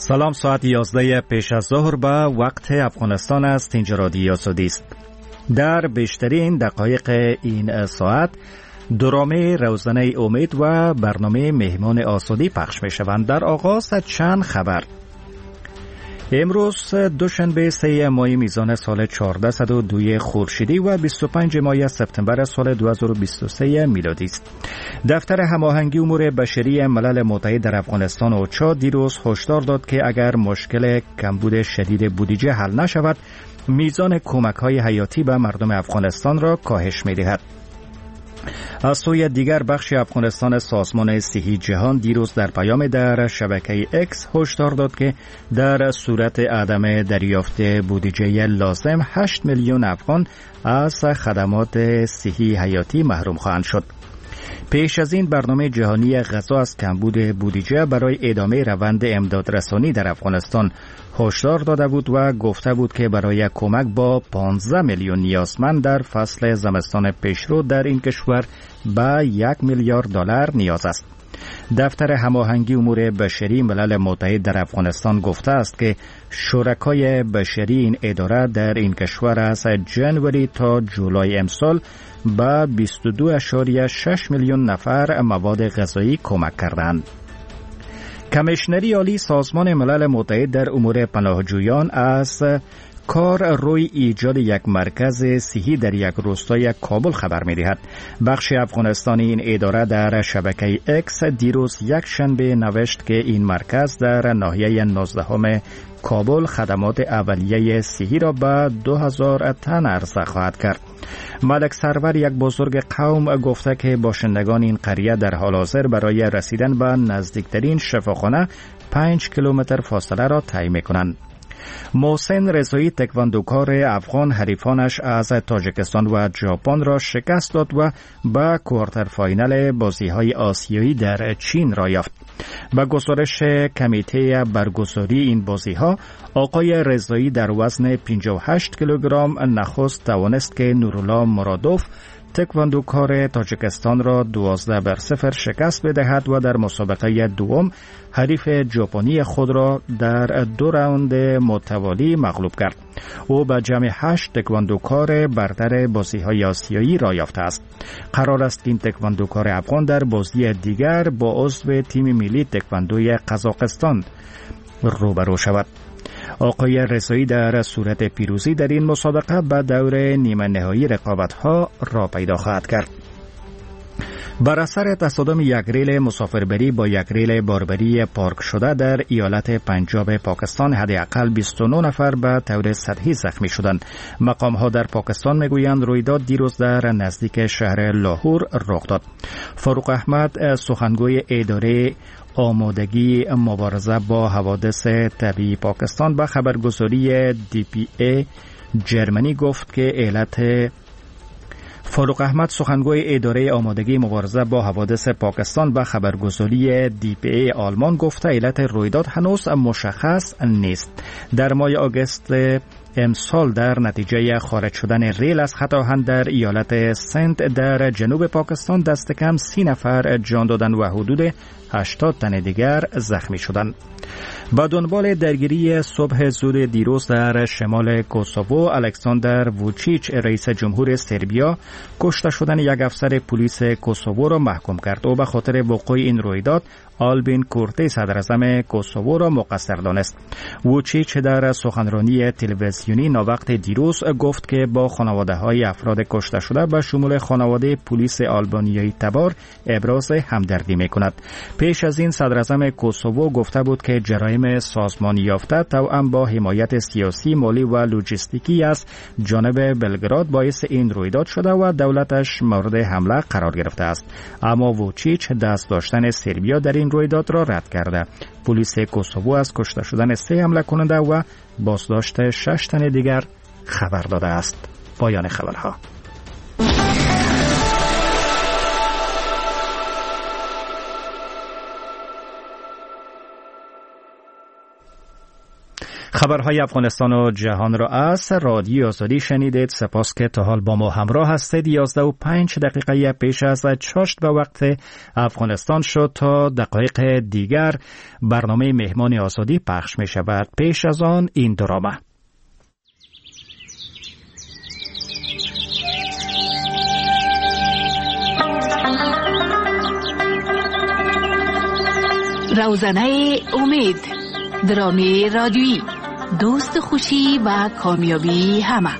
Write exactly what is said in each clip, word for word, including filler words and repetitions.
سلام، ساعت یازده پیش از ظهر به وقت افغانستان است. اینجا رادیو آزادی است. در بیشترین دقایق این ساعت درامه روزنه امید و برنامه مهمان آزادی پخش می شوند. در آغاز چند خبر. امروز دوشنبه سه ماه میزان سال چهارصد و دو خورشیدی و بیست و پنج ماه سپتامبر سال دو هزار و بیست و سه میلادی است. دفتر هماهنگی امور بشری ملل متحد در افغانستان اوچا دیروز هشدار داد که اگر مشکل کمبود شدید بودجه حل نشود، میزان کمک‌های حیاتی به مردم افغانستان را کاهش می‌دهد. از سوی دیگر بخش افغانستان سازمان صحی جهان دیروز در پیام در شبکه اکس هشدار داد که در صورت عدم دریافت بودجه لازم هشت میلیون افغان از خدمات صحی حیاتی محروم خواهند شد. پیش از این برنامه جهانی غذا از کمبود بودجه برای ادامه روند امدادرسانی در افغانستان هشدار داده بود و گفته بود که برای کمک با پانزده میلیون نیازمند در فصل زمستان پیشرو در این کشور به یک میلیارد دلار نیاز است. دفتر هماهنگی امور بشری ملل متحد در افغانستان گفته است که شرکای بشری این اداره در این کشور از جنوری تا جولای امسال به بیست و دو اشاریه شش میلیون نفر مواد غذایی کمک کردند. کمیشنری عالی سازمان ملل متحد در امور پناهجویان از کار روی ایجاد یک مرکز صحی در یک روستای کابل خبر می‌دهد. بخش افغانستانی این اداره در شبکه اکس دیروز یک شنبه نوشت که این مرکز در ناحیه نوزدهم کابل خدمات اولیه صحی را به دو هزار تن عرضه خواهد کرد. ملک سرور، یک بزرگ قوم، گفته که باشندگان این قریه در حال حاضر برای رسیدن به نزدیکترین شفاخانه پنج کیلومتر فاصله را طی می‌کنند. محسن رضایی، تکواندوکار افغان، حریفانش از تاجیکستان و ژاپن را شکست داد و به کوارتر فاینال بازی‌های آسیایی در چین را یافت. به گزارش کمیته برگزاری این بازی‌ها، آقای رضایی در وزن پنجاه و هشت کیلوگرم نخست توانست که نورالله مرادوف تکواندوکار تاجیکستان را دوازده بر صفر شکست بدهد و در مسابقه دوم حریف ژاپنی خود را در دو راوند متوالی مغلوب کرد. او به جمع هشت تکواندوکار برتر بازی‌های آسیایی را یافته است. قرار است این تکواندوکار افغان در بازی دیگر با عضو تیم ملی تکواندوی قزاقستان روبرو شود. آقای رضایی در صورت پیروزی در این مسابقه به دور نیمه نهایی رقابت‌ها را پیدا خواهد کرد. بر اثر تصادم یک ریل مسافربری با یک ریل باربری پارک شده در ایالت پنجاب پاکستان حداقل بیست و نه نفر به طور سطحی زخمی شدند. مقام‌ها در پاکستان میگویند رویداد دیروز در نزدیک شهر لاهور رخ داد. فاروق احمد، سخنگوی اداره آمادگی مبارزه با حوادث طبیعی پاکستان، به خبرگزاری دی پی ای جرمنی گفت که علت فاروق احمد، سخنگوی اداره آمادگی مبارزه با حوادث پاکستان، به خبرگزاری دی پی ای آلمان گفته علت رویداد هنوز مشخص نیست. در ماه آگوست امسال در نتیجه خارج شدن ریل از خط آهن در ایالت سند در جنوب پاکستان دست کم سی نفر جان دادند و حدود هشتاد تن دیگر زخمی شدند. با دنبال درگیری صبح زود دیروز در شمال کوسوو، الکساندر ووچیچ، رئیس جمهور سربیا، کشته شدن یک افسر پلیس کوسوو را محکوم کرد. او به خاطر وقوع این رویداد آلبین کورتی، صدراعظم کوسوو، را مقصر دانست. ووچیچ در سخنرانی تلویزیونی ناوقت دیروز گفت که با خانواده‌های افراد کشته شده به شمول خانواده پلیس آلبانیایی تبار ابراز همدردی می‌کند. پیش از این صدراعظم کوسوو گفته بود که جرایم سازمانی یافته توأم با حمایت سیاسی، مالی و لوجستیکی از جانب بلگراد باعث این رویداد شده و دولتش مورد حمله قرار گرفته است. اما ووچیچ دست داشتن سربیا در این رویداد را رد کرده. پلیس کوسوو از کشته شدن سه حمله کننده و بازداشت شش تن دیگر خبر داده است. پایان خبرها. خبرهای افغانستان و جهان را از رادیو آزادی شنیدید. سپاس که تا حال با ما همراه هستید. یازده و پنج دقیقه پیش از چاشت به وقت افغانستان شد. تا دقایق دیگر برنامه مهمان آزادی پخش می شود. پیش از آن این درامه. روزنه امید، درامی رادیویی، دوست خوشی و کامیابی همه.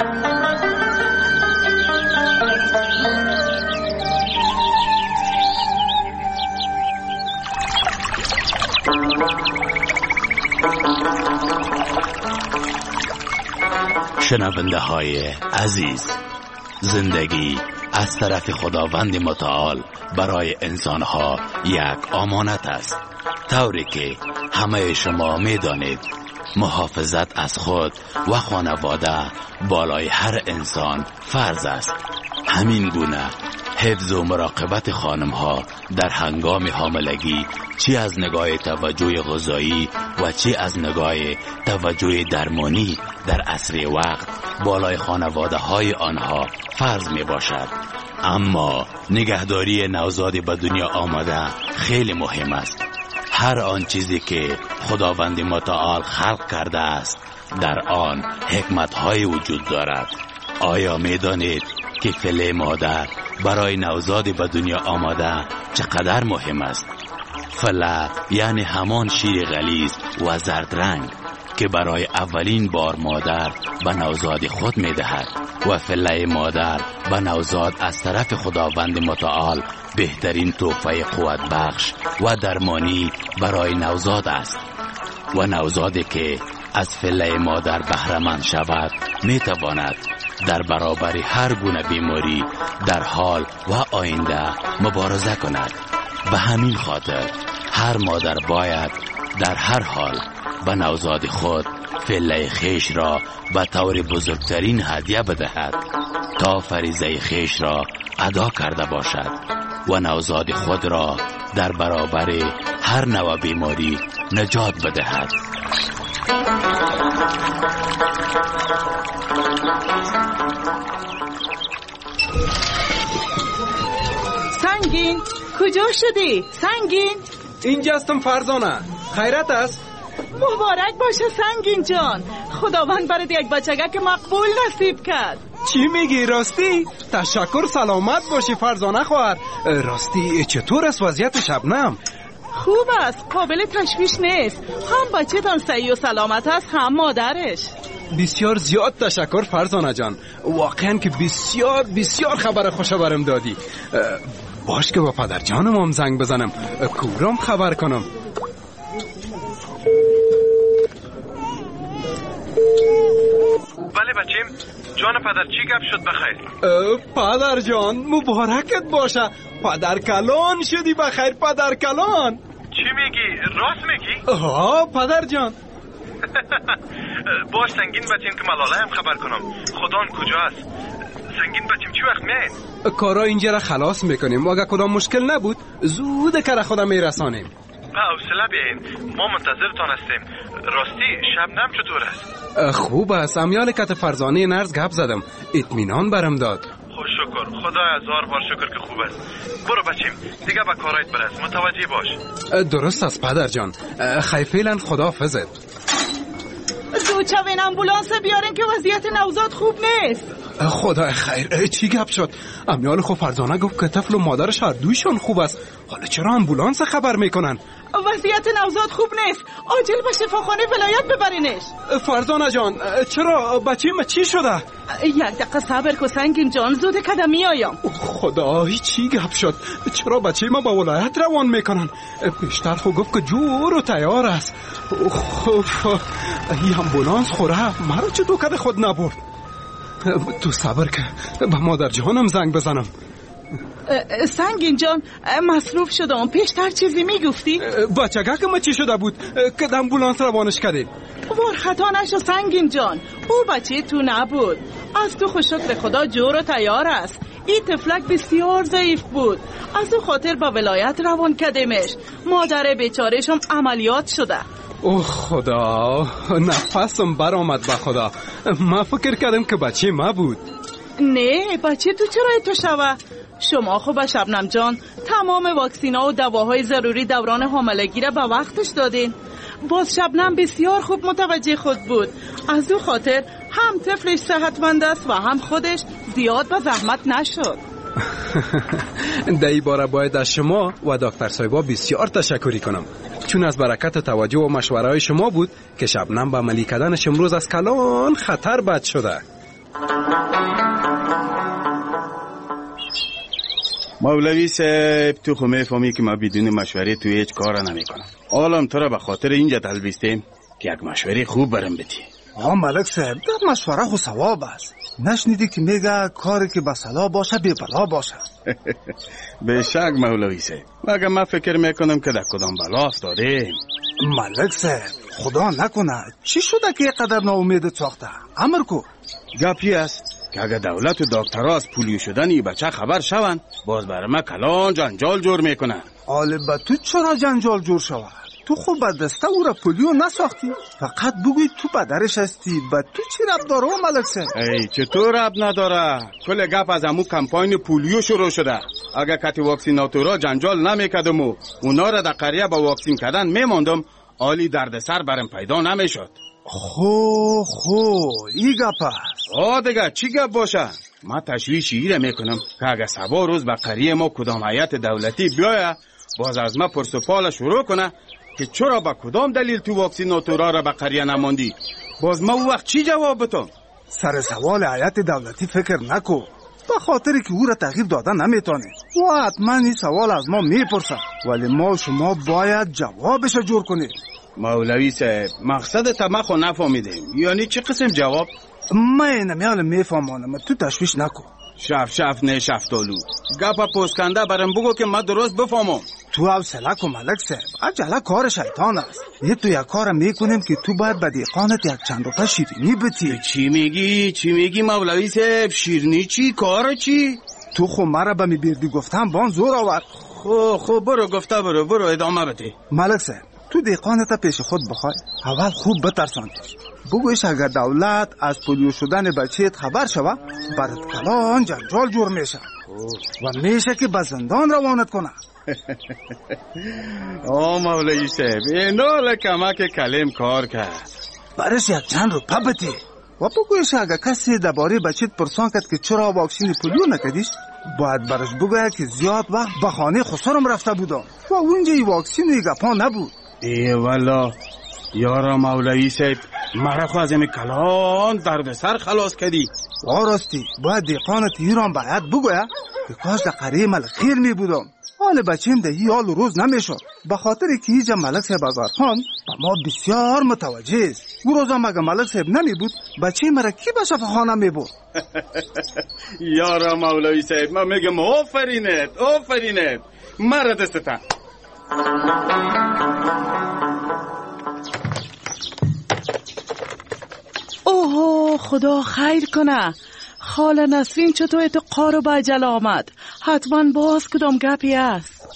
شنونده های عزیز، زندگی از طرف خداوند متعال برای انسانها یک امانت است، طوری که همه شما می دانید محافظت از خود و خانواده بالای هر انسان فرض است. همین گونه حفظ و مراقبت خانمها در هنگام حاملگی، چی از نگاه توجه غذایی و چی از نگاه توجه درمانی در عصر وقت بالای خانواده های آنها فرض می باشد. اما نگهداری نوزاد به دنیا آمده خیلی مهم است. هر آن چیزی که خداوند متعال خلق کرده است در آن حکمت های وجود دارد. آیا می دانید که فله مادر برای نوزاد به دنیا آمده چقدر مهم است؟ فله یعنی همان شیر غلیظ و زرد رنگ که برای اولین بار مادر به نوزاد خود می دهد و فله مادر به نوزاد از طرف خداوند متعال بهترین تحفه قوت بخش و درمانی برای نوزاد است. و نوزادی که از فله مادر بهره‌مند شود می تواند در برابر هر گونه بیماری در حال و آینده مبارزه کند. به همین خاطر هر مادر باید در هر حال به نوزاد خود فله خیش را به طور بزرگترین هدیه بدهد تا فریضه خیش را ادا کرده باشد و نوزاد خود را در برابر هر نوع بیماری نجات بدهد. سنگین، کجا شدی؟ سنگین؟ اینجا هستم فرزانه. خیرت است؟ مبارک باشه سنگین جان. خداوند برات یک بچگک مقبول نصیب کرد. چی میگی راستی؟ تشکر، سلامت باشی فرزانه خواهر. راستی چطور است وضعیت شبنم؟ خوب است، قابل تشویش نیست. هم بچه تان صحیح و سلامت است هم مادرش. بسیار زیاد تشکر فرزانه جان. واقعا که بسیار بسیار خبر خوش برم دادی. باش که با پدر جانم هم زنگ بزنم، کورم خبر کنم. بله بچیم، جان پدر چی گپ شد بخیر؟ پدر جان مبارکت باشه، پدر کلان شدی بخیر پدر کلان. چی میگی؟ راست میگی؟ ها پدر جان. باش سنگین بچیم که ملاله هم خبر کنم. خدان کجا است؟ سنگین بچیم چی وقت میاین؟ کارا اینجا را خلاص میکنیم و اگه کدام مشکل نبود زود کار خودم میرسانیم. حوصله بیاین، ما منتظرتان هستیم. راستی شبنم چطور است؟ خوب است، امیال کت فرزانه نرز گپ زدم، اطمینان برم داد. خوش شکر، خدا هزار بار شکر که خوب است. برو بچیم دیگه به کارایت برس، متوجه باش. درست است پدر جان. خیلی فعلا خداحافظت. زود شوین امبولانس بیارین که وضعیت نوزاد خوب نیست. خدا خیر، چی گپ شد؟ امیال خو فرزانه گفت که طفل و مادرش هر دویشون خوب است. حالا چرا امبولانس خبر میکنن؟ وضعیت نوزاد خوب نیست، عاجل به شفاخانه ولایت ببرینش. فرزانه جان چرا؟ بچیم چی شده؟ یک دقیقه صبر کن سنگین جان، زود کدمی آیم. خدای چی گپ شد؟ چرا بچه ما با ولایت روان میکنن؟ پیشتر خو گفت که جور و تیار است. این امبولانس خوره مرا چه دوکد خود نبرد. تو صبر که به مادر جانم زنگ بزنم. سنگین جان مصروف شدم، پیشتر چیزی میگفتی؟ بچگه که ما چی شده بود که امبولانس روانش کردیم؟ ور خطا نشو سنگین جان، او بچه تو نبود. از تو خوشک به خدا جور و تیار است. این طفلک بسیار ضعیف بود، از او خاطر با ولایت روان کردیمش. مادر بیچاره‌ش هم عملیات شده. اوه خدا، نفسم برآمد به خدا. من فکر کردم که بچه ما بود. نه بچه تو چرا تو شوه؟ شما خوب شبنم جان تمام واکسینا و دواهای ضروری دوران حاملگی را به وقتش دادین. باز شبنم بسیار خوب متوجه خود بود. از او خاطر هم طفلش صحتمند است و هم خودش زیاد به زحمت نشد. در این باره باید از شما و دکتر صاحبا بسیار تشکری کنم، چون از برکت توجه و مشوره های شما بود که شبنم به عملی کردنش امروز از کلان خطر بد شده. مولوی صاحب، تو خو میفهمی که ما بدون مشوره تو هیچ کار نمیکنم. حالا تو را به خاطر اینجا تلبیستیم که یک مشوره خوب برم بدی. آه ملک صاحب، در مشوره خو ثواب است. نشنیدی که میگه کاری که به صلاح باشه بی بلا باشه؟ به شک مولوی صاحب، مگه من فکر میکنم که در کدام بلا افتاده. ملک صاحب خدا نکنه چی شده که اینقدر ناامید ساخته؟ امر کو. گپی است که اگر دولت و دکترها از پولیو شدن این بچه خبر شوند، باز برای ما کلان جنجال جور میکنن. آله با تو چرا جنجال جور شود؟ تو خوب به دسته او را پولیو نساختی؟ فقط بگوی تو پدرش هستی. با تو چی رب داره ملک صاحب؟ ای چطور رب نداره؟ کل گپ از امو کمپاین پولیو شروع شده. اگر کتی واکسیناتورا جنجال نمیکردم و اونا را در قریه با واکسین کردن میماندم، عالی دردسر برم پیدا نمیشد. خو خو این گپ است. آه دیگه چی گپ باشه؟ ما تشویشی ایره میکنم که اگر سبا روز به قریه ما کدام هیئت دولتی بیایه، باز از ما پرس و پال شروع کنه که چرا با کدام دلیل تو واکسیناتورا را به قریه نماندی. باز ما او وقت چی جواب بتم؟ سر سوال هیئت دولتی فکر نکو، به خاطر که او را تغییر دادن نمیتونه و حتما این سوال از ما میپرسه، ولی ما شما باید جوابش جور کنید. مولوی صاحب مقصد تمخو نفهمیدیم، یعنی چه قسم جواب؟ من نمیال میفهمانم، تو تشویش نکو. شف شف نه شفتالو، گپا پوسکنده برم بگو که من درست بفهمم. تو حوصله کن ملک صاحب، عجله کار شیطان است. یه تو یک کار میکنیم که تو باید به دیقانت یک چند روپه شیرینی بتی. چی میگی؟ چی میگی مولوی صاحب؟ شیرینی چی؟ کار چی؟ تو خو مرا به می بیردی گفتم بان زور آورد. خو خو برو گفته برو برو ادامه بده. ملک صاحب تو دیقانت پیش خود بخوای، اول خوب بترساندش. بگویش اگر دولت از پولیو شدن بچهت خبر شوه، برات کلان جنجال جور میشه و میشه که به زندان روانت کنه. آه مولوی صاحب اینا لکمک کلم کار کرد. برش یک چند رو پبتی و بگویش اگر کسی درباره بچهت پرسان کرد که چرا واکسین پولیو نکردیش، باید برش بگوید که زیاد وقت به خانه خسرم رفته بودم و اونجا ای واکسین و گپا نبود. ای والا یارا مولوی صاحب، مرا خو از این کلان درد سر خلاص کردی. آراستی باید دیقانت ایران باید بگوید که کاش در قریه ملک خیر می بودم. حال بچیم ده ای حال روز نمیشد، به خاطر که ایجا ملک صاحب آزارخان ما بسیار متوجه است. او روزا مگه ملک صاحب نمی بود، بچه مرا کی به شفاخانه می بود؟ یارا مولوی صاحب ما میگم آفرینت آفرینت، مرا دستتن. اوه خدا خیر کنه. خاله نسرین چطور تو قارو با عجل آمد؟ حتما باز کدام گپی است.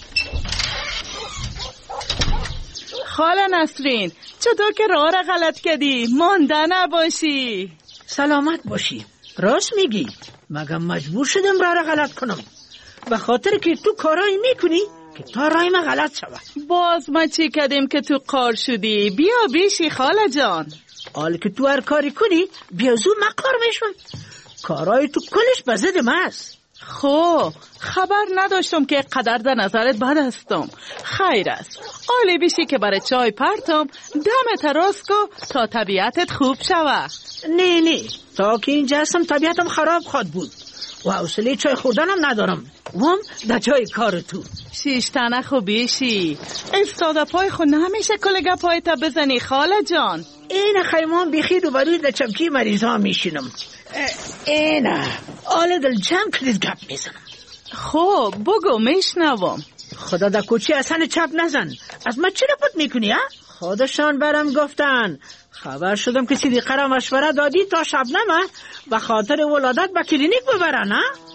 خاله نسرین چطور که راه را غلط کردی؟ مانده نباشی. سلامت باشی. راست میگی، مگه مجبور شدم راه را غلط کنم؟ به خاطر که تو کارایی میکنی که تا راه ما غلط شود. باز ما چی کردیم که تو قار شدی؟ بیا بیشی خاله جان. حالا که تو هر کاری کنی بیا زو من کار میشم. کارای تو کلش به ضد من است. خب خبر نداشتم که قدر در نظرت بد هستم. خیر است، عالی بیشی که برای چای پرتم دم تراس کو تا طبیعتت خوب شوه. نه نه، تا که اینجا هستم طبیعتم خراب خواد بود و حوصله چای خوردنم ندارم. وام در جای کار تو شیشتنه خوبیشی استاده پای خود نمیشه کلگه پای تا بزنی خاله جان. این خیمان بیخی دو بروی در چمکی مریض ها میشینم. اینه آل دل جمع کلید گپ میزنم. خب بگو میشنوم. خدا در کوچی اصلا چپ نزن. از ما چی رپوت میکنی ها؟ خودشان برم گفتن. خبر شدم که صدیقه را مشوره دادی تا شبنمه به خاطر ولادت به کلینیک ببرن ها؟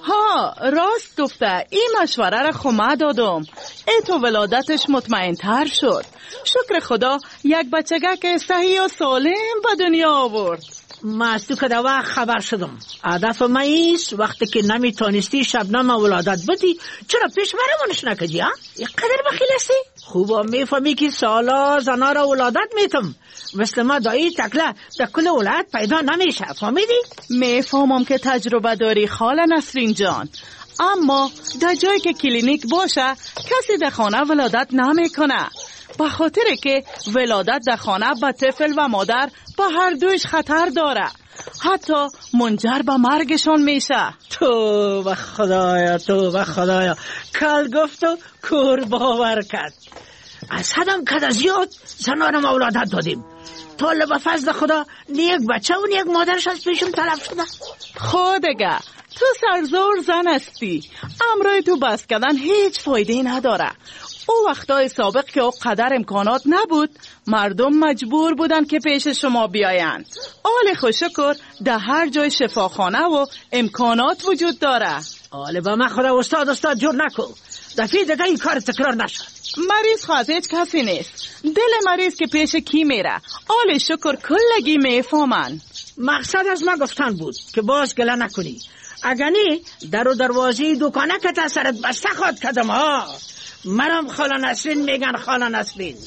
ها راست گفته. این مشوره را خمه دادم. ای تو ولادتش مطمئن تر شد. شکر خدا یک بچگه که صحیح و سالم به دنیا آورد. ما از تو که در وقت خبر شدم. هدف ما ایست وقتی که نمیتونستی شبنم ولادت بدی چرا پیش مرمونش نکدی ها؟ یک قدر بخیل هستی؟ خوبا میفهمی که سالا زنا را ولادت میتم. مثل ما دایی تکله در کل ولایت پیدا نمیشه. فهمیدی؟ میفهمم که تجربه داری خاله نسرین جان، اما در جایی که کلینیک باشه کسی در خانه ولادت نمیکنه، به خاطر که ولادت در خانه به طفل و مادر به هر دویش خطر داره، حتی منجر به مرگشان میشه. تو به خدایا تو به خدایا کل گفت و کور باور کرد. از حدم کد زیاد زنانم ولادت دادیم. طالب به فضل خدا نیک بچه و نیک مادرش از پیشم طلب شده. خودگه تو سرزور زن هستی، امرای تو بس کردن هیچ فایده نداره. او وقتای سابق که او قدر امکانات نبود، مردم مجبور بودن که پیش شما بیاین. آل خوشکر در هر جای شفاخانه و امکانات وجود داره. آل با من خدا استاد استاد جور نکو، دفعه دیگه این کار تکرار نشد. مریض خواهد هیچ کسی نیست. دل مریض که پیش کی میره آل شکر کلگی میفهمن. مقصد از ما گفتن بود که باز گله نکنی، اگر نی در و دروازه دکانه که تسرت بسته خواد کدم ها. مرم خاله نسرین میگن خاله نسرین.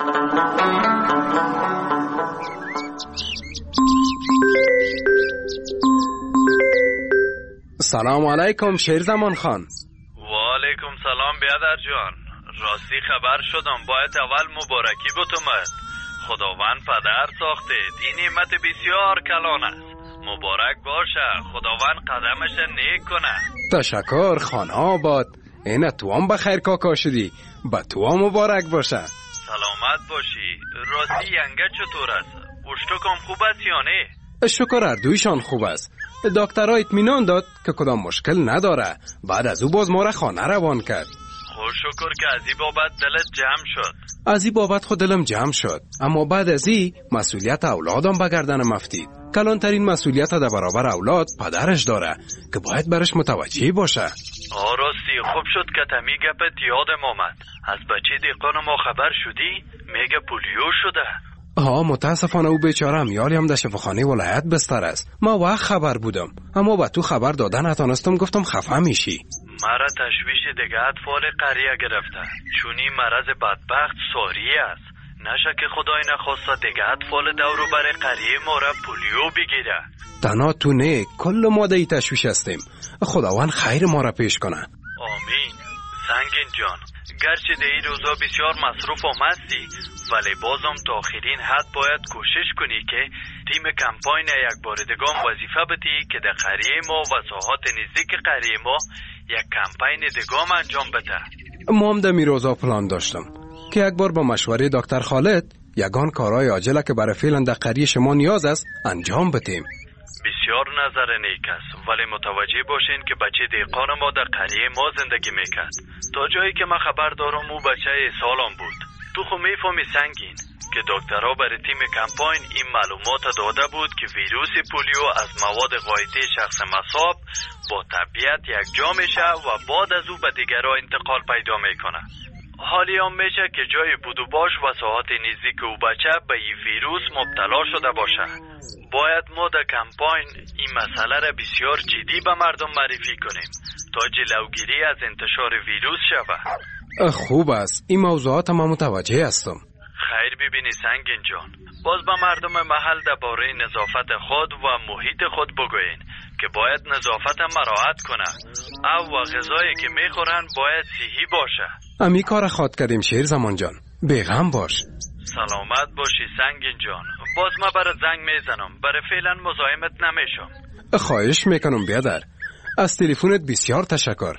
سلام علیکم شیرزمان خان. و علیکم سلام بیادر جان. راستی خبر شدم باید اول مبارکی بتومد. خداوند پدر ساختید، این نعمت بسیار کلان است. مبارک باشه، خداوند قدمش نیک کنه. تشکر خانه آباد. اینه تو هم بخیر کاکا شدی، با تو هم مبارک باشه. سلامت باشی. راستی ینگه چطور است؟ اشتکم خوب است یا نه؟ شکر اردویشان خوب است. دکترها اطمینان داد که کدام مشکل نداره. بعد از او باز ما را خانه روان کرد. خوش شکر که از این بابت دلت جمع شد. از این بابت خود دلم جمع شد، اما بعد از این مسئولیت اولادم به گردنم افتید. کلانترین مسئولیت در برابر اولاد پدرش داره که باید برش متوجه باشه. آه راستی خوب شد که تمی گپت یادم آمد. از بچه دیقان ما خبر شدی؟ میگه پولیو شده. ها متاسفانه او بیچاره امیالی هم در شفاخانه ولایت بستر است. ما وقت خبر بودم، اما با تو خبر دادن نتونستم، گفتم خفه میشی. مرا تشویش دیگه اطفال قریه گرفته، چون این مرض بدبخت ساری است. نشه که خدای نخواسته دیگه اطفال دورو بر قریه ما را پولیو بگیره. تنها تو نه، کل ما در تشویش هستیم. خداوند خیر ما را پیش کنه. آمین. سنگین جان، گرچه در این روزا بسیار مصروف هم هستی، ولی بازم تا آخرین حد باید کوشش کنی که تیم کمپاین یک بار دیگه وظیفه بدی که در قریه ما و ساحات نزدیک قریه ما یک کمپاین دیگه انجام بده. ما هم در می روزا پلان داشتم که یک بار با مشوره دکتر خالد یگان کارهای عاجله که برای فعلا در قریه شما نیاز است انجام بدیم. بسیار نظر نیک است، ولی متوجه باشین که بچه دیقان ما در قریه ما زندگی میکرد. تا جایی که من خبر دارم او بچه سالم بود. تو خو میفهمی سنگین که دکترها برای تیم کمپاین این معلومات داده بود که ویروس پولیو از مواد غایطی شخص مصاب با طبیعت یک جا میشه و بعد از او به دیگرها انتقال پیدا میکنه. حالی هم میشه که جای بود و باش و ساعات نزدیک او بچه به این ویروس مبتلا شده باشه. باید ما در کمپاین این مسئله را بسیار جدی به مردم معرفی کنیم تا جلوگیری از انتشار ویروس شود. خوب است، این موضوعات ما متوجه هستم. خیر ببینی سنگین جان، باز به مردم محل درباره نظافت خود و محیط خود بگوین که باید نظافت مراعات کنه او و غذایی که میخورن باید صحی باشه. امی کار خواد کردیم شیرزمان جان، بیغم باش. سلامت باشی سنگین جان. باز ما برای زنگ میزنم، برای فعلا مزاحمت نمیشم. خواهش میکنم بیادر، از تلفنت بسیار تشکر.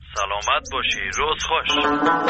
سلامت باشی، روز خوش.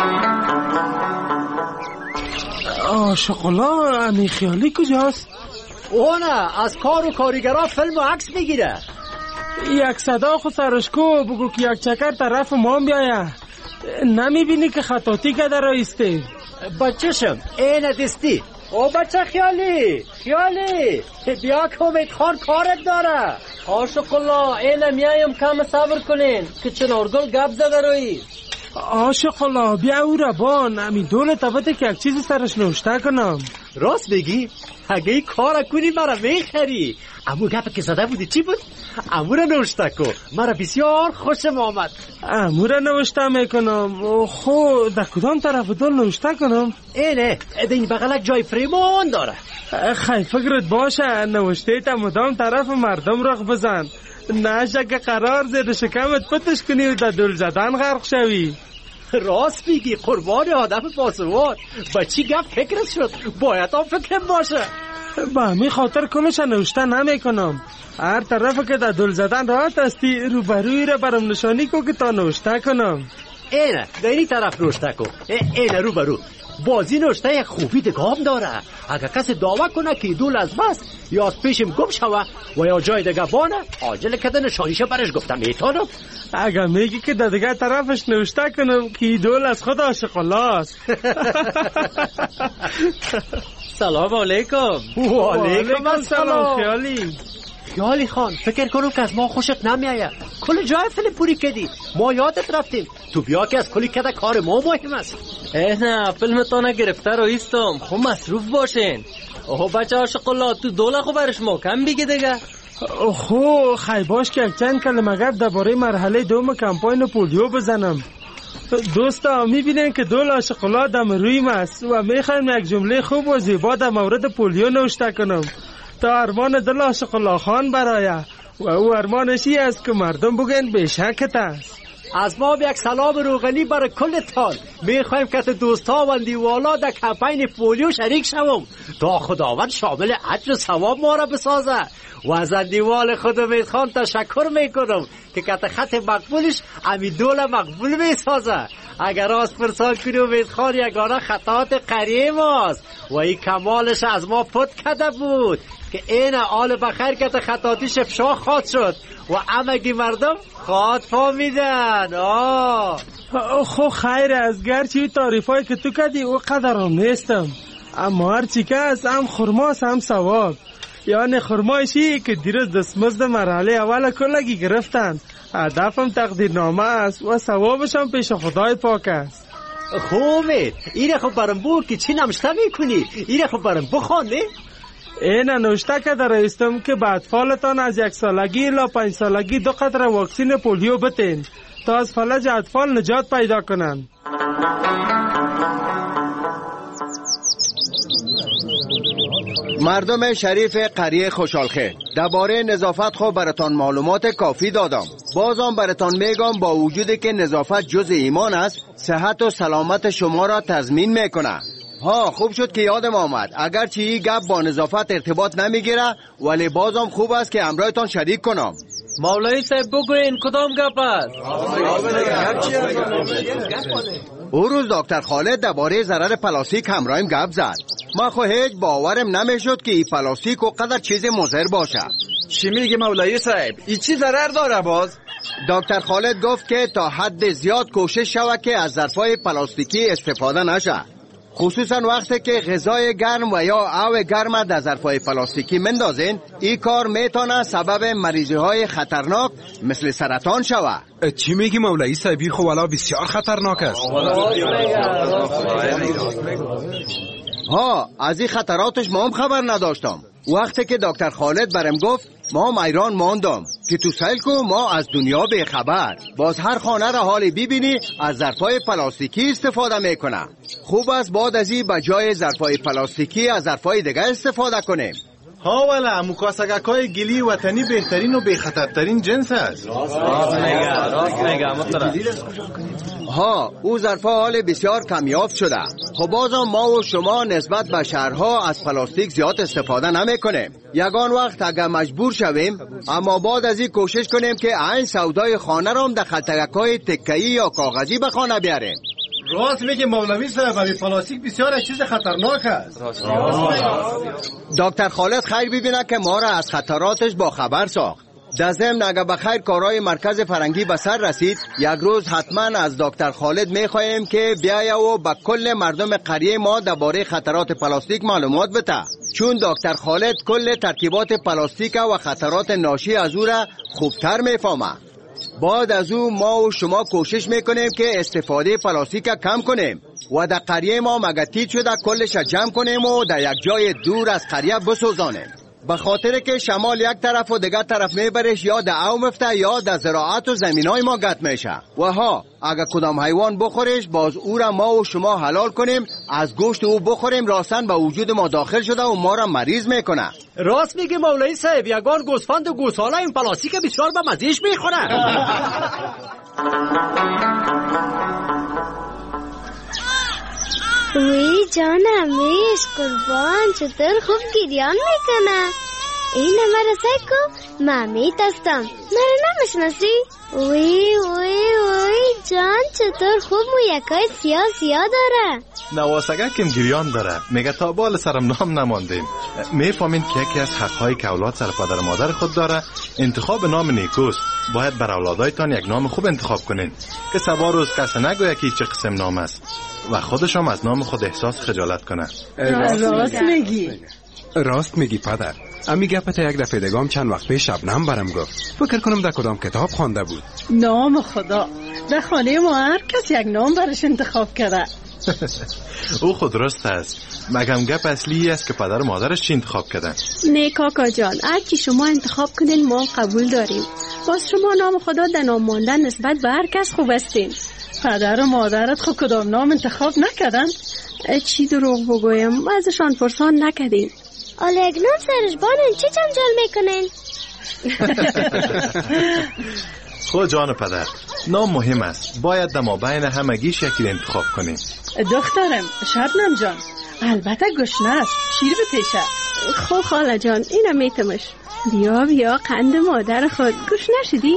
آشقلا امی خیالی کجاست؟ اونه از کار و کاریگرها فیلم و عکس میگیره. یک صدا خو سرشکو بگو که یک چکر طرف ما بیایه. نمیبینی که خطاطی که در رایسته؟ بچشم این دستی او بچه خیالی خیالی بیا که امید خان کارت داره. عاشق الله اینه میایم کم صبر کنین که چنارگل گپ زده روی. عاشق الله بیا او را بان امی دولت بده که یک چیزی سرش نوشته کنم. راست بگی؟ اگه این کار کنی مرا میخری. امو گپ که زده بودی چی بود؟ امو را نوشته کن. مرا بسیار خوشم آمد. امو را نوشته میکنم. خو در کدام طرف دل نوشته کنم؟ اینه در این بغلک جای فریمان داره. خیلی فکرت باشه نوشته تا مدام طرف مردم رخ بزن، نشه که قرار زیر شکمت پتش کنی و در دل زدن غرق شوی. راست بگی قربان آدم باسواد. با چی گپ فکرت شد؟ باید هم فکرم باشه. با همین خاطر کلش نوشته نمی کنم. هر طرف که در دل زدن راحت استی روبروی را برام نشانی کو که تا نوشته کنم. اینه در این طرف نوشته کن. اینه روبرو بازی نوشته یک خوبی دگام داره. اگر کسی دعوه کنه که دول از بس یا از پیشم گم شوه و یا جای دیگه بانه عاجل کده نشانیشه برش گفتم میتونم. اگر میگی که در دیگه طرفش نوشته کنم که دول از خود عاشق الله است. سلام علیکم. و علیکم سلام خیالی. خیالی خان فکر کنم که از ما خوشت نمیآید. کل جای فیلم پوری کردی، ما یادت رفتیم. تو بیا که از کلی کده کار ما مهم است. نه فیلم تو نگرفته رو ایستم. خب مصروف باشین. اوه بچه عاشق الله تو دوله خو برش محکم بگی دیگه. خو خیلی باش که یک چند کلمه گپ درباره مرحله دوم کمپاین پولیو بزنم. دوستا میبینین که دول عاشق الله دم رویم است و میخوایم یک جمله خوب و زیبا در مورد پولیو نوشته کنم تا ارمان دل عاشق الله خان برایه و او ارمانشی است که مردم بگن بشکت است. از ما یک سلام روغنی برای کل تان. میخوایم که دوستا و دیوالا در کمپین پولیو شریک شوم تا خداوند شامل اجر و ثواب ما را بسازه. و از دیوال خود امید خان تشکر میکنم که کت خط مقبولش امی دول مقبول میسازه. اگر از پرسان کنی امید خان یگانه خطات قریه ماست و این کمالش از ما پت کده بود که این آل بخیر کت خطاتیش افشا خواد شد و امگی مردم خواد فامیدن. آه خو خیر از گرچه تعریف هایی که تو کدی او قدرم نیستم، اما هرچی که است هم خرماست هم ثواب. یعنی خرمایشی که دیروز دستمزد مرحله اول کلگی گرفتن. هدفم تقدیرنامه است و ثوابشم پیش خدای پاک است. خوبه اینه خب برم بو که چی نمشته میکنی؟ اینه خب برم بخوانه؟ اینه نوشته که در ایستم که به اطفالتان از یک سالگی الی پنج سالگی دو قطره واکسین پولیو بتین تا از فلج اطفال نجات پیدا کنن. مردم شریف قریه خوشحالخیر، درباره نظافت خو براتان معلومات کافی دادم. بازم براتان میگم با وجودی که نظافت جز ایمان است، صحت و سلامت شما را تضمین میکنه. ها خوب شد که یادم آمد، اگرچه این گپ با نظافت ارتباط نمیگیره ولی بازم خوب است که همراهتان شریک کنم. مولوی صاحب بگوین کدام گپ است؟ او روز دکتر خالد درباره ضرر پلاستیک همراهیم گپ زد. ما خو هیچ باورم نمیشد که این پلاستیک و قدر چیز مضر باشه. چی میگه مولوی صاحب؟ این چی ضرر داره باز؟ دکتر خالد گفت که تا حد زیاد کوشش شود که از ظرفای پلاستیکی استفاده نشه، خصوصا وقتی که غذای گرم و یا آب گرم در ظرفای پلاستیکی مندازین. این کار میتونه سبب مریضی های خطرناک مثل سرطان شود. چی میگی مولوی صاحبی؟ خب والا بسیار خطرناک است. ها از این خطراتش ما هم خبر نداشتم. وقتی که دکتر خالد برم گفت ما هم ایران ماندم که تو سیل کو ما از دنیا به خبر. باز هر خانه را حالی ببینی از ظرفای پلاستیکی استفاده میکنه. خوب است بعد از این به جای ظرفای پلاستیکی از ظرفای دیگه استفاده کنیم. ها ولی مکاسگک های گلی وطنی بهترین و بخطرترین جنس است. راست میگه راست میگه ها او ظرفا حال بسیار کمیاب شده. خب بازم ما و شما نسبت به شهرها از پلاستیک زیاد استفاده نمی کنیم. یگان وقت اگر مجبور شویم، اما بعد از این کوشش کنیم که این سودای خانه را هم در خلطگک های تکه‌ای یا کاغذی به خانه بیاریم. راست میگه مولوی صاحب، این پلاستیک بسیار چیز خطرناک است. دکتر خالد خیر ببینه که ما را از خطراتش با خبر ساخت. در ضمن اگر بخیر کارهای مرکز فرنگی به سر رسید، یک روز حتما از دکتر خالد میخواهیم که بیایه و به کل مردم قریه ما درباره خطرات پلاستیک معلومات بده، چون دکتر خالد کل ترکیبات پلاستیک و خطرات ناشی از او را خوبتر میفهمه. بعد از او ما و شما کوشش میکنیم که استفاده پلاستیک کم کنیم و در قریه ما مگتیت شده کلش جمع کنیم و در یک جای دور از قریه بسوزانیم، به خاطر که شمال یک طرف و دیگر طرف میبرش یا در او مفته یا در زراعت و زمینای ما گت میشه و ها اگر کدام حیوان بخورش باز او را ما و شما حلال کنیم، از گوشت او بخوریم، راستن به وجود ما داخل شده و ما را مریض میکنه. راست میگه مولوی صاحب، یگان گوسفند و گوساله این پلاستیک بسیار به مزیش میخوره. وی جانم میش قربان، چطور خوب گریان میکنه. این همه رسه کو مامیت هستم، مرا نمیشناسی؟ وی وی وی جان چطور خوب مو یکای سیاه سیاه داره. نواسگه کم گریان داره، میگه تا بال سرم نام نماندیم. میفهمین که یکی از حقهای که اولاد سر پدر مادر خود داره انتخاب نام نیکوست. باید بر اولادایتان یک نام خوب انتخاب کنین که سبا روز کسی نگویه که چه قسم نام است و خودشم از نام خود احساس خجالت کنه. راست میگی. راست میگی پدر. امی گپت یک دفعه دگام چند وقت پیش شبنم برم گفت. فکر کنم در کدام کتاب خوانده بود. نام خدا، در خانه ما هر کس یک نام برش انتخاب کرده. او خود درست است، مگم گپ اصلی است که پدر و مادرش چی انتخاب کردن. نه کاکا جان، هر کی شما انتخاب کنین ما قبول داریم. باز شما نام خدا در نام ماندن نسبت به هر کس خوب استین. پدر و مادرت خود کدام نام انتخاب نکردن؟ چی دروغ بگویم، ازشان پرسان نکردیم. آله یک نام سرش بانن چی جنجال میکنین؟ خود جان پدر، نام مهم است، باید در مابین همگیش یکی انتخاب کنیم. دخترم شبنم جان، البته گشنه است، شیر بپیشه. خب خاله جان اینو میتمش. بیا بیا قند مادر خود، گوش نشدی؟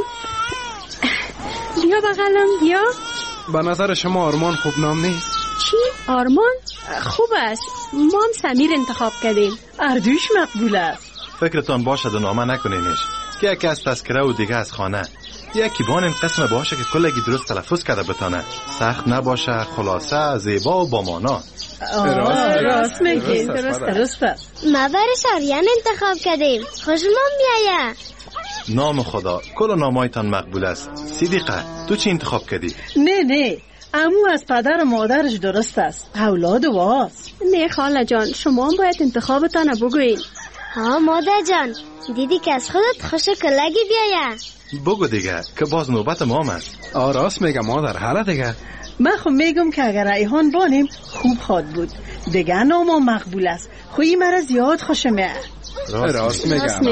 بیا بغلم بیا. به نظر شما آرمان خوب نام نیست؟ چی؟ آرمان؟ خوب است، ما هم سمیر انتخاب کردیم. اردوش مقبول است. فکرتان باشد و نامه نکنینش که یکی از تذکره و دیگه از خانه. یکی بان این قسم باشه که کلگی درست تلفظ کرده بتانه، سخت نباشه، خلاصه، زیبا و با مانا. راست راست میگی، درست درست است. ما برش آریان انتخاب کردیم، خوشمون میایه. نام خدا، کل نامایتان مقبول است. صدیقه تو چی انتخاب کردی؟ نه نه، امو از پدر و مادرش درست است، اولاد واست. نه خاله جان، شما باید انتخابتان بگوین. ها مادر جان، دیدی که از خودت خوش کلگی بیایه. بگو دیگه که باز نوبت مام است. آه راست میگم مادر، حالا دیگه من خب میگم که اگر ریحان بانیم خوب خواد بود، دیگه نام مقبول است. خویی مرا زیاد خوش میاد. راست میگم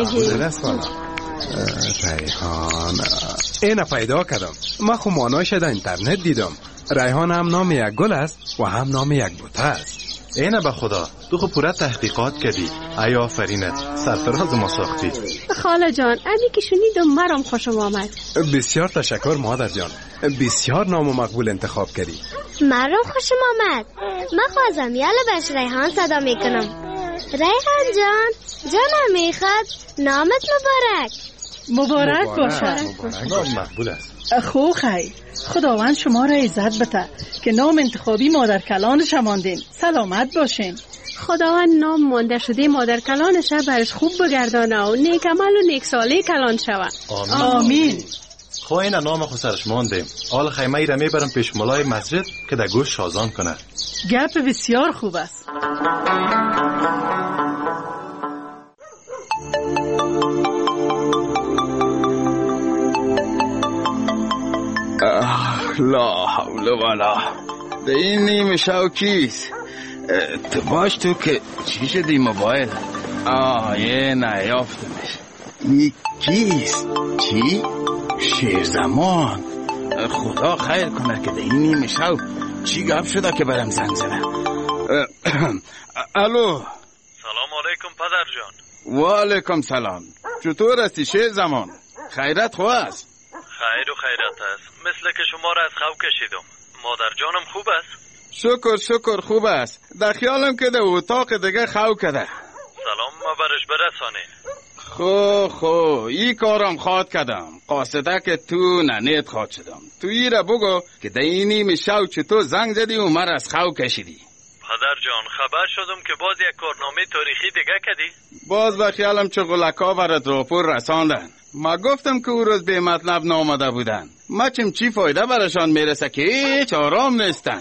ریحان. اینه پیدا کردم، من خب مانایش در اینترنت دیدم. ریحان هم نام یک گل است و هم نام یک بوته است. اینه به خدا، تو خب پورا تحقیقات کردی. ای آفرینت، سرفراز ما ساختی. خاله جان امی که شنیدم مرام خوشم آمد. بسیار تشکر مادر جان، بسیار نام و مقبول انتخاب کردی. مرام خوشم آمد. من خوازم یالا بهش ریحان صدا میکنم. ریحان جان، جانم میخواد نامت مبارک. مبارک باشه. نام مقبول است. خو خیر، خداوند شما را عزت بده که نام انتخابی مادر کلانش ماندین. سلامت باشین. خداوند نام مانده شده مادر کلانش برش خوب بگردانه و نیک عمل و نیک ساله کلان شود. آمین, آمین. خو این نام خود سرش ماندیم. حال خیمه ای را میبرم پیش ملای مسجد که در گوش شازان کنه. گپ بسیار خوب است. لا حول ولا. به این نیمه شو کیست؟ تو باش تو که چی شدی موبایل؟ آه یه نیافتمش. این کیست؟ چی؟ شیر زمان. خدا خیر کنه که به این نیمه شو چی گفت شده که برم زنگ زنه. الو. سلام علیکم پدر جان. و علیکم سلام. چطور هستی شیر زمان؟ خیرت خواه است؟ خیر و خیرت است. مثل که شما را از خواب کشیدم. مادر جانم خوب است؟ شکر شکر خوب است. در خیالم که در اتاق دیگه خواب کده. سلام ما برش برسانین. خو خو ای کارم خواد کردم، قاصده که تو ننیت خواد شدم. تو ای را بگو که دینی میشاو چه تو زنگ زدی و مر از خو کشیدی. پدر جان خبر شدم که باز یک کارنامه تاریخی دیگه کردی؟ باز به خیالم چه غلکا برات راپور رساندن. ما گفتم که او روز به مطلب نامده بودن. ما چیم چی فایده برشان میرسه که هیچ آرام نیستن.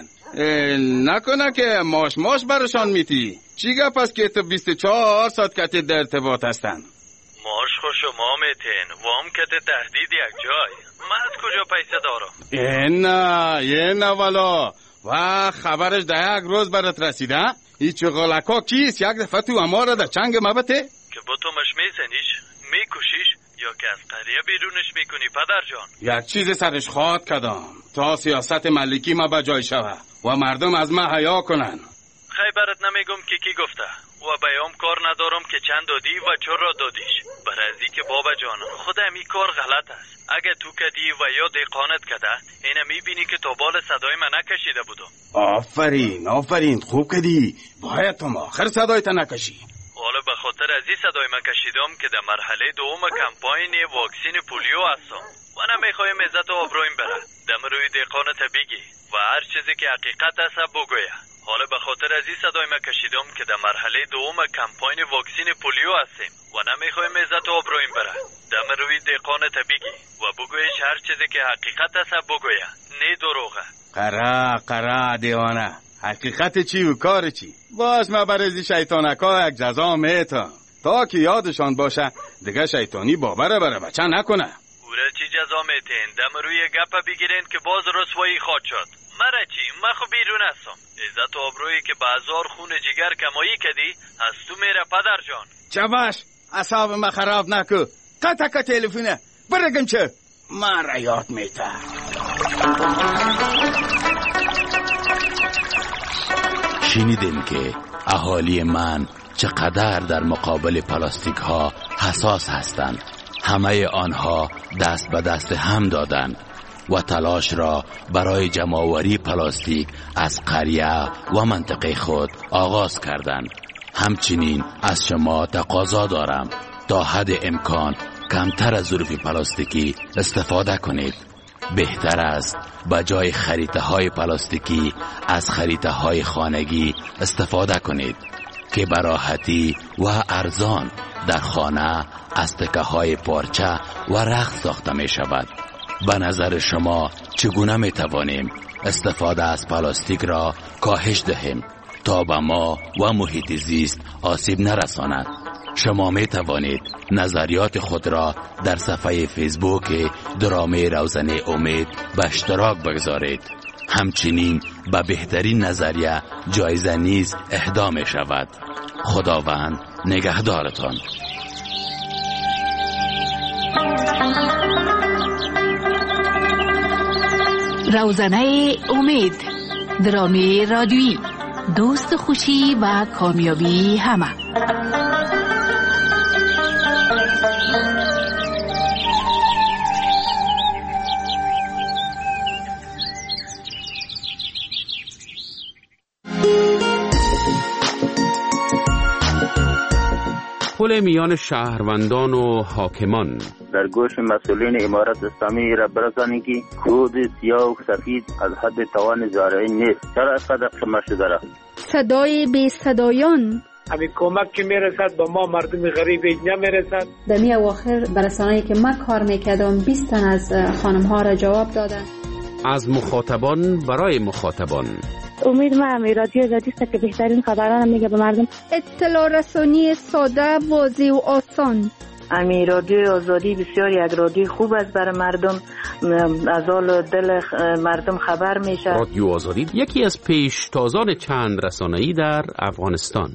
نکنه که ماش ماش برشان میتی. چی گپ است که تو بیست و چهار ساعت کتی در ارتباط هستن؟ ماش خو شما میتین وام کت تهدید یک جای. من از کجا پیسه دارم؟ این نه این نه والا. و خبرش ده یک روز برات رسیده؟ هیچ غلکا کیست یک دفعه تو اما را در چنگ مبته؟ که با تو مش میزنیش میکشیش یا که از قریه بیرونش میکنی پدر جان؟ یک چیز سرش خواد کدام تا سیاست ملکی ما به جای شوه و مردم از ما حیا کنن. خیبرت نمیگم که کی گفته و بیام کار ندارم که چند دادی و چرا را دادیش. برای که بابا جان خود امی کار غلط است. اگه تو کدی و یا دیقانت کده اینه میبینی که تا بال صدای من نکشیده بودم. آفرین آفرین خوب کدی. باید تو آخر صدای تا نکشی. حالا به خاطر از این صدای من کشیدم که در مرحله دوم کمپاین واکسین پولیو هستم و نمیخوایم عزت و آبرویم بره. دم روی دیقانت بگی و هر چیزی که حقیقت است بگویه. حالا به خاطر از این صدای من کشیدم که در مرحله دوم کمپاین واکسین پولیو هستیم و نمیخوایم عزت و آبرویم بره. دم روی دیقانت بگی و بگویش هر چیزی که حقیقت است بگویه، نه دروغه. قرا قرا دیوانه، حقیقت چی و کار چی؟ باش ما برای شیطانکا یک جزا میتم تا که یادشان باشه دیگه شیطانی باوره بره بچه نکنه. اوره چی جزا میتین؟ دم روی گپ بگیرین که باز رسوایی خواد شد. مره چی؟ من خو بیرون هستم. عزت و آبرویی که به هزار خون جگر کمایی کدی از تو میره پدر جان. چه باش اصاب ما خراب نکو. قطع که تلفونه برگم چه من را یاد میته. شنیدین که اهالی من چقدر در مقابل پلاستیک ها حساس هستند. همه آنها دست به دست هم دادند و تلاش را برای جمع‌آوری پلاستیک از قریه و منطقه خود آغاز کردند. همچنین از شما تقاضا دارم تا حد امکان کمتر از ظروف پلاستیکی استفاده کنید. بهتر است به جای خریطه های پلاستیکی از خریطه های خانگی استفاده کنید که براحتی و ارزان در خانه از تکه های پارچه و رخت ساخته می شود. به نظر شما چگونه می توانیم استفاده از پلاستیک را کاهش دهیم تا به ما و محیط زیست آسیب نرساند؟ شما می توانید نظریات خود را در صفحه فیسبوک درامه روزنه امید به اشتراک بگذارید. همچنین به بهترین نظریه جایزه نیز اهدا می شود. خداوند نگهدارتان. روزنه امید، درامه رادیویی، دوست خوشی و کامیابی همه. پل میان شهروندان و حاکمان. در گوش مسئولین امارت اسلامی را برسانید که کود سیاه و سفید از حد توان زارعین نیست. چرا اینقدر خمار شده را؟ صدای بی صدایان. همین کمک که میرسد با ما مردم غریب نمیرسد. در می اواخر برسانه‌ای که من کار میکردم بیست تن از خانم ها را جواب دادن. از مخاطبان برای مخاطبان. امید ما رادیو زدیست که بهترین خبران میگه به مردم. اطلاع رسانی ساده، واضح و آسان. امی رادیو آزادی بسیار یک رادیو خوب است برای مردم، از حال دل مردم خبر میشه. رادیو آزادی یکی از پیشتازان چند رسانه‌ای در افغانستان.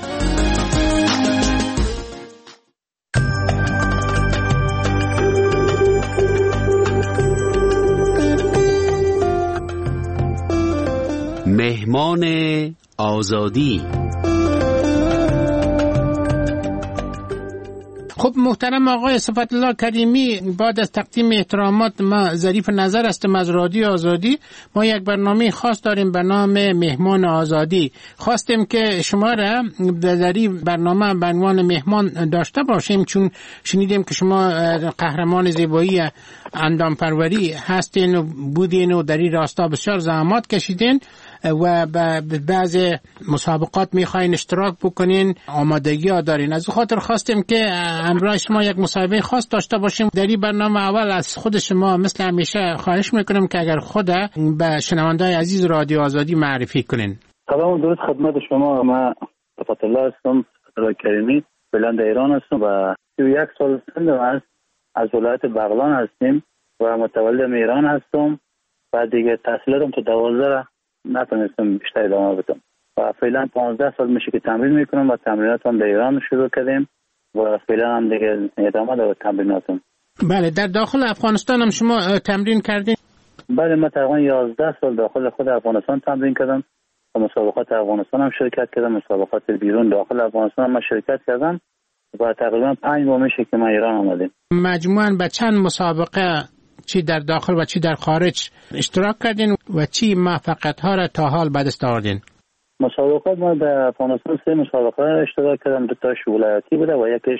مهمان آزادی. خب محترم آقای صفت الله کریمی، بعد از تقدیم احترامات ما ظریف نظر هستم از رادیو آزادی. ما یک برنامه خاص داریم به نام مهمان آزادی. خواستیم که شما را در این برنامه به عنوان مهمان داشته باشیم، چون شنیدیم که شما قهرمان زیبایی اندام پروری هستین و بودین و در این راستا بسیار زحمات کشیدین و به بعض مسابقات میخواین اشتراک بکنین، آمادگی ها دارین. از خاطر خواستیم که همراه شما یک مسابقه خاص داشته باشیم. در این برنامه اول از خود شما مثل همیشه خواهش میکنم که اگر خود به شنوندای عزیز رادیو آزادی معرفی کنین. سلام درود خدمت شما. من صفت الله هستم، صفت کریمی، بلند ایران هستم و سی و یک سال سنم است. از ولایت بغلان هستیم و متولد ایران هستم و دیگه تحصیلاتم تو دوازده نتونستم بیشتر ادامه بدم و فعلا پانزده سال میشه که تمرین میکنم و تمریناتم در ایران شروع کردیم و فعلا هم دیگه ادامه دارم تمریناتم. بله، در داخل افغانستان هم شما تمرین کردین؟ بله، من تقریبا یازده سال داخل خود افغانستان تمرین کردم و مسابقات افغانستان هم شرکت کردم، مسابقات بیرون داخل افغانستان هم شرکت کردم و تقریبا پنج ماه میشه که من ایران آمدیم. مجموعاً به چند مسابقه چی در داخل و چی در خارج اشتراک کردین و چی موفقیت ها را تا حال به دست آوردین؟ مسابقات ما در افغانستان سه مسابقه اشتراک کردم، دو تاش ولایتی بوده و یکیش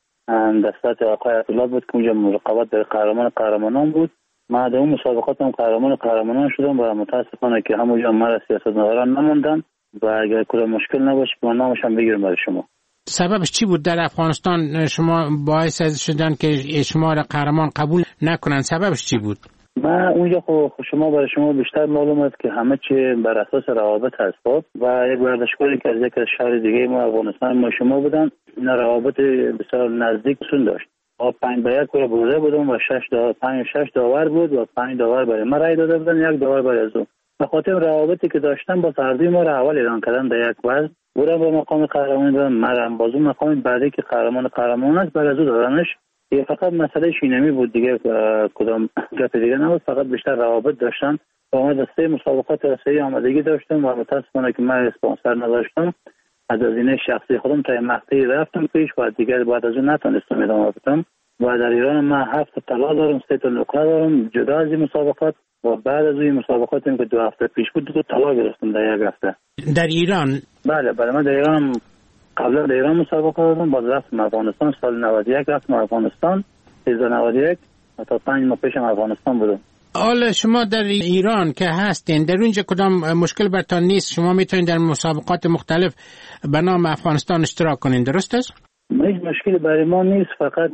دستات آقای عطیلات بود که اونجا رقابت در قهرمان قهرمانان بود. ما در اون مسابقات هم قهرمان قهرمانان شدم و متاسفانه که همونجا مرا سیاستمداران نموندن و اگر کلا مشکل نباشه که من نامشم بگیرم برای شما. سببش چی بود در افغانستان شما باعث شدن که شما را قهرمان قبول نکنن؟ سببش چی بود؟ من اونجا خب شما برای شما بیشتر معلوم است که همه چی بر اساس روابط هست و یک ورزشکاری که از یک شهر دیگه ما افغانستان ما شما بودن، اینا روابط بسیار نزدیک سون داشت. ما پنج به یک برده بودم و شش داور پنج شش داور بود و پنج داور برای ما رای داده بودن، یک داور برای او. به خاطر روابطی که داشتن با هر دوی ما را اول اعلان کردن در یک وزن، بودن به مقام قهرمان دادن، مرم بازو مقام بعدی که قهرمان قهرمان است برای او دادنش. یه فقط مسئله شینمی بود دیگه، کدام گپ دیگه نبود، فقط بیشتر روابط داشتن. با ما دسته مسابقات رسایی آمادگی داشتم و متاسفانه که من اسپانسر نداشتم، از هزینه شخصی خودم تا مقطعی رفتم پیش و دیگه بعد از اون نتونستم ادامه بدم. و در ایران من هفت طلا دارم، سه تا نقره دارم جدا از این مسابقات و بعد از این مسابقات که دو هفته پیش بود دو طلا گرفتم در یک هفته. در ایران؟ بله بله، من در ایران قبلا در ایران مسابقه دادم، بعد رفتم افغانستان، سال نود و یک رفتم افغانستان، سیزده نود و یک تا پنج ماه پیشم افغانستان بودم. حالا شما در ایران که هستین، در اونجا کدام مشکل برتان نیست؟ شما میتونید در مسابقات مختلف به نام افغانستان اشتراک کنین، درست است؟ هیچ مشکلی برای ما نیست، فقط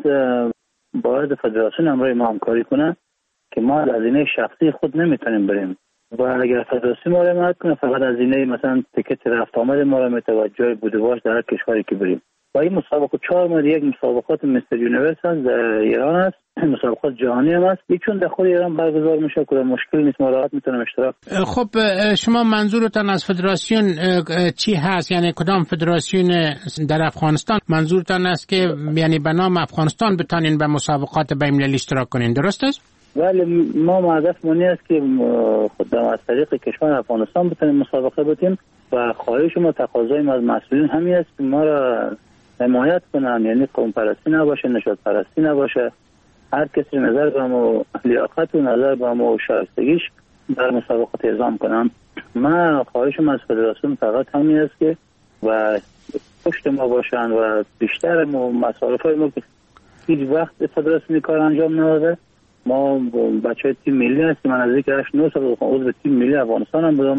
باید فدراسیون همراه ما همکاری کنه که ما از هزینه شخصی خود نمیتونیم بریم و اگر فدراسیون ما را حمایت کنه فقط از هزینه مثلا تیکت رفت آمد ما را میتونه جای بودواش در هر کشوری که بریم. و این مسابقه چهار ماه یک مسابقات مستر یونیورس هست در ایران است، مسابقات جهانی هم است، چون در خود ایران برگزار میشه که مشکل نیست، ما راحت میتونیم اشتراک. خب شما منظورتان از فدراسیون چی هست؟ یعنی کدام فدراسیون در افغانستان منظورتان است که یعنی به نام افغانستان بتانین به مسابقات بین‌المللی اشتراک کنین، درست است؟ ولی ما هدف مونی است که خود از طریق کشور افغانستان بتونیم مسابقه بدیم و خواهش ما تقاضای ما از مسئولین همین است که ما را حمایت کنن، یعنی قوم پرستی نباشه، نژاد پرستی نباشه، هر کسی نظر به ما لیاقت و نظر به ما شایستگیش در مسابقات اعزام کنن. من خواهشم از فدراسیون فقط همین است که و پشت ما باشن و بیشتر مصارف های ما که هیچ وقت فدراسیون کار انجام نداده. ما بچه های تیم ملی هستیم، من از یک هشت نه سال عضو تیم ملی افغانستان هم بودم.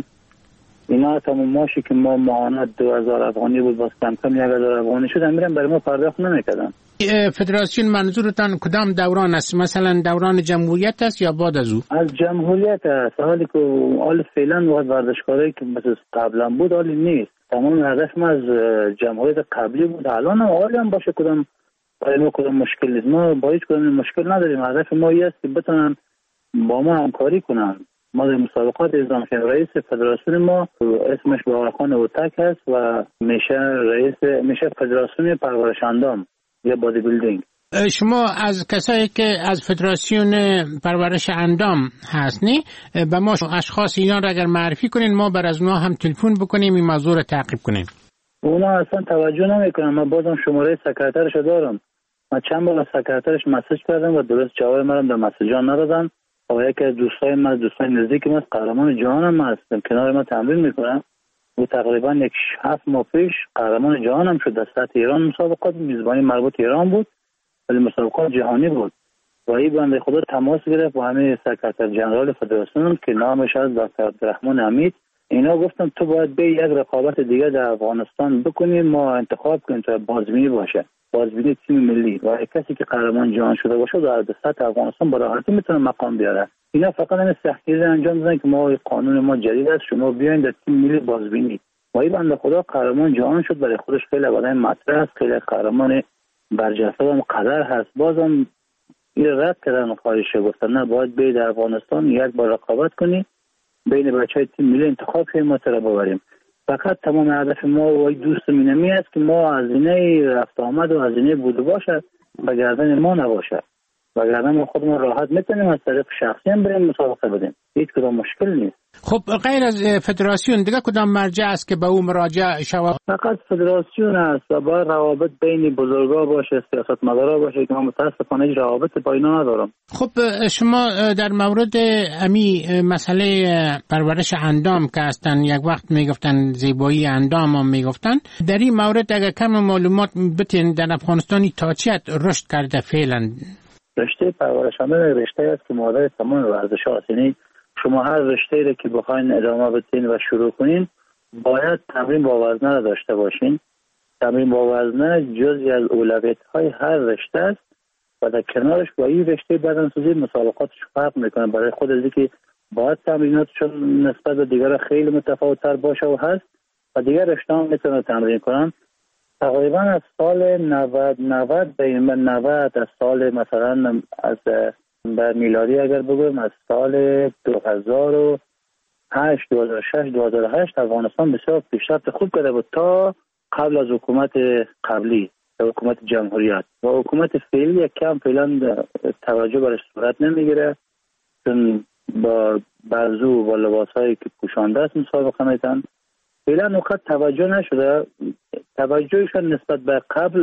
اینا تمام ماشی که ما معاونت دو هزار افغانی بود باز کم کم یک هزار افغانی شد، امیرم برای ما پرداخت نمیکردن. فدراسیون منظورتان کدام دوران است؟ مثلا دوران جمهوریت است یا بعد از او؟ از جمهوریت است. حالی که حال فعلا وقت ورزشکاری که مثل قبلا بود حالی نیست. تمام هدف ما از جمهوریت قبلی بود، الان هم حالی هم باشه کدام برای ما کدام مشکل نیست. ما با هیچ کدام مشکل نداریم. هدف ما این است که بتونن با ما همکاری کنن. ما در مسابقات اعزام شدیم. رئیس فدراسیون ما اسمش باقرخان اوتک هست و میشه رئیس میشه فدراسیون پرورش اندام یا بادی بیلدینگ. شما از کسایی که از فدراسیون پرورش اندام هستنی به ما اشخاص اینا را اگر معرفی کنین ما بر از اونها هم تلفن بکنیم این موضوع را تعقیب کنیم. اونا اصلا توجه نمیکنن. من بازم شماره سکرترش دارم. من چند بار از سکرترش مسیج کردم و درست جواب منم در مسیجا ندادن. و یکی از دوستای من، دوستای نزدیک من، قهرمان جهانم هستم، کنار ما تمرین میکنم. او تقریبا یک هفت ماه پیش قهرمان جهانم شد. در سطح ایران مسابقات میزبانی مربوط ایران بود، ولی مسابقات جهانی بود. و این بنده خدا تماس گرفت با همه سکرتر جنرال فدراسیون که نامش از دکتر عبدالرحمن حمید. اینا گفتم تو باید به یک رقابت دیگه در افغانستان بکنیم، ما انتخاب کنیم تا بازبینی باشه، بازبینی تیم ملی و کسی که قهرمان جهان شده باشه در سطح افغانستان با راحتی میتونه مقام بیاره. اینا فقط این سختگیری انجام دادن که ما قانون ما جدید است، شما بیاین در تیم ملی بازبینی. و این بنده خدا قهرمان جهان شد. برای خودش خیلی آدم مطرح است، خیلی قهرمان برجسته و قدر هست. بازم این رد کردن خواهشه، گفتن نه باید به در افغانستان یک بار رقابت کنی، بین بچهای تیم ملی انتخاب کنیم، ما سره ببریم. فقط تمام هدف ما و دوست مینمی است که ما هزینه رفت آمد و هزینه بوده باشه به گردن ما نباشه، و گردن ما خودمون راحت میتونیم از طریق شخصی هم بریم مسابقه بدیم، هیچ کدام مشکل نیست. خب غیر از فدراسیون دیگه کدام مرجع است که به او مراجعه شود؟ فقط فدراسیون است و باید روابط بین بزرگا باشه، سیاستمدارا باشه که من متاسفانه هیچ روابط با اینا ندارم. خب شما در مورد امی مسئله پرورش اندام که هستن، یک وقت میگفتن زیبایی اندام هم میگفتن، در این مورد اگر کم معلومات بتین در افغانستانی تا چقدر رشد کرده فعلا؟ رشته پرورش اندام رشته است که مادر تمام ورزش‌ها است. یعنی شما هر رشته‌ای را که بخواین ادامه بدین و شروع کنین باید تمرین با وزنه را داشته باشین. تمرین با وزنه جزئی از اولویت‌های هر رشته است و در کنارش با این رشته بدنسازی مسابقاتش فرق میکنه. برای خود از اینکه باید تمریناتشون نسبت به دیگر خیلی متفاوت‌تر باشه و هست و دیگر رشته‌ها میتونن تمرین کنن. تقریبا از سال نود نود به این نود از سال مثلا از بر میلادی اگر بگویم از سال دو هزار و هشت دو هزار و شش دو هزار و هشت افغانستان بسیار پیشرفت خوب کرده بود تا قبل از حکومت قبلی، حکومت جمهوریت. و حکومت فعلی یک کم فعلا توجه برش صورت نمیگیره، چون با بازو و لباسایی که پوشانده است مسابقه میتن. فعلا نقطه توجه نشده. توجهشون نسبت به قبل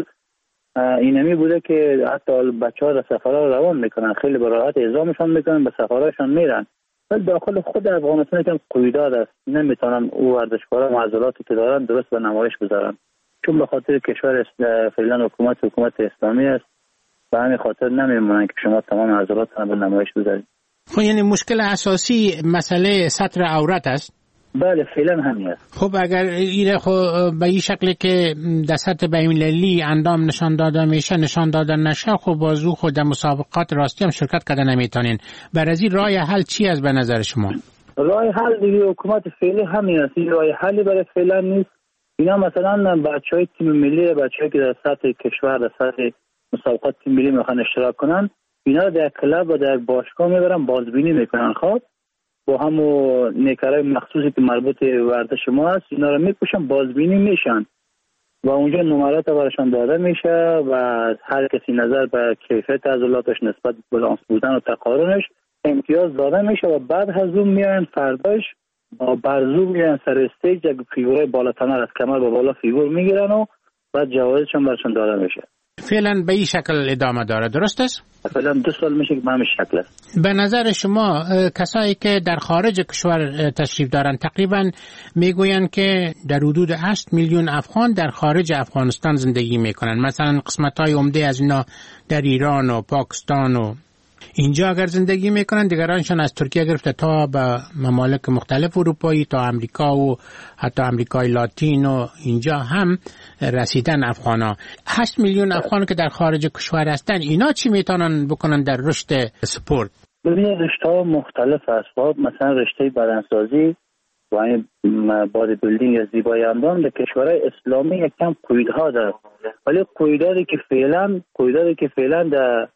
اینمی بوده که حتی بچه ها در سفرها روان میکنن، خیلی به راحت اعزامشان میکنن، به سفرهاشان میرن. ولی داخل خود افغانستان یکم قیوداد است، نمیتونن او ورزشکارا معضلاتی که دارن درست به نمایش بذارن، چون به خاطر کشور فعلا حکومت حکومت اسلامی است، به همین خاطر نمیمونن که شما تمام معضلاتتون به نمایش بذارید. خب یعنی مشکل اساسی مسئله سطر عورت است؟ بله فعلا همین است. خب اگر ایره خب به این شکلی که در سطح بین‌المللی اندام نشان داده میشه نشان داده نشه، خب بازو خود در مسابقات راستی هم شرکت کرده نمیتونین. بر از این راه حل چی است به نظر شما؟ راه حل دیگه حکومت فعلی همین است، این راه حلی برای فعلا نیست. اینا مثلا بچهای تیم ملی، بچه‌ای که در سطح کشور در سطح مسابقات تیم ملی میخوان اشتراک کنن، اینا در کلاب و در باشگاه میبرن بازبینی میکنن. خب با همو نیکرای مخصوصی که مربوط ورزش ما هست اینا رو میپوشن، بازبینی میشن و اونجا نمرات براشون داده میشه و هر کسی نظر به کیفیت عضلاتش نسبت به بالانس بودن و تقارنش امتیاز داده میشه و بعد از اون میان فرداش با برزو میان سر استیج یک فیگور بالاتنر از کمر به بالا فیگور میگیرن و بعد جوایزشون براشون داده میشه. فعلا به این شکل ادامه داره، درست است؟ فعلا دو سال میشه که به همین شکل است. به نظر شما کسایی که در خارج کشور تشریف دارن تقریبا میگوین که در حدود هشت میلیون افغان در خارج افغانستان زندگی میکنن، مثلا قسمت‌های عمده از اینا در ایران و پاکستان و اینجا اگر زندگی میکنن، دیگرانشان از ترکیه گرفته تا به ممالک مختلف اروپایی تا امریکا و حتی امریکای لاتین و اینجا هم رسیدن افغانا. هشت میلیون افغان که در خارج کشور هستن، اینا چی میتونن بکنن در رشد سپورت؟ ببینید رشته‌ها مختلف است. مثلا رشته بدنسازی و این بادی بیلدینگ یا زیبایی اندام در کشورهای اسلامی یک کم قیودها داره، ولی قیوداتی که فعلا قیوداتی که فعلا در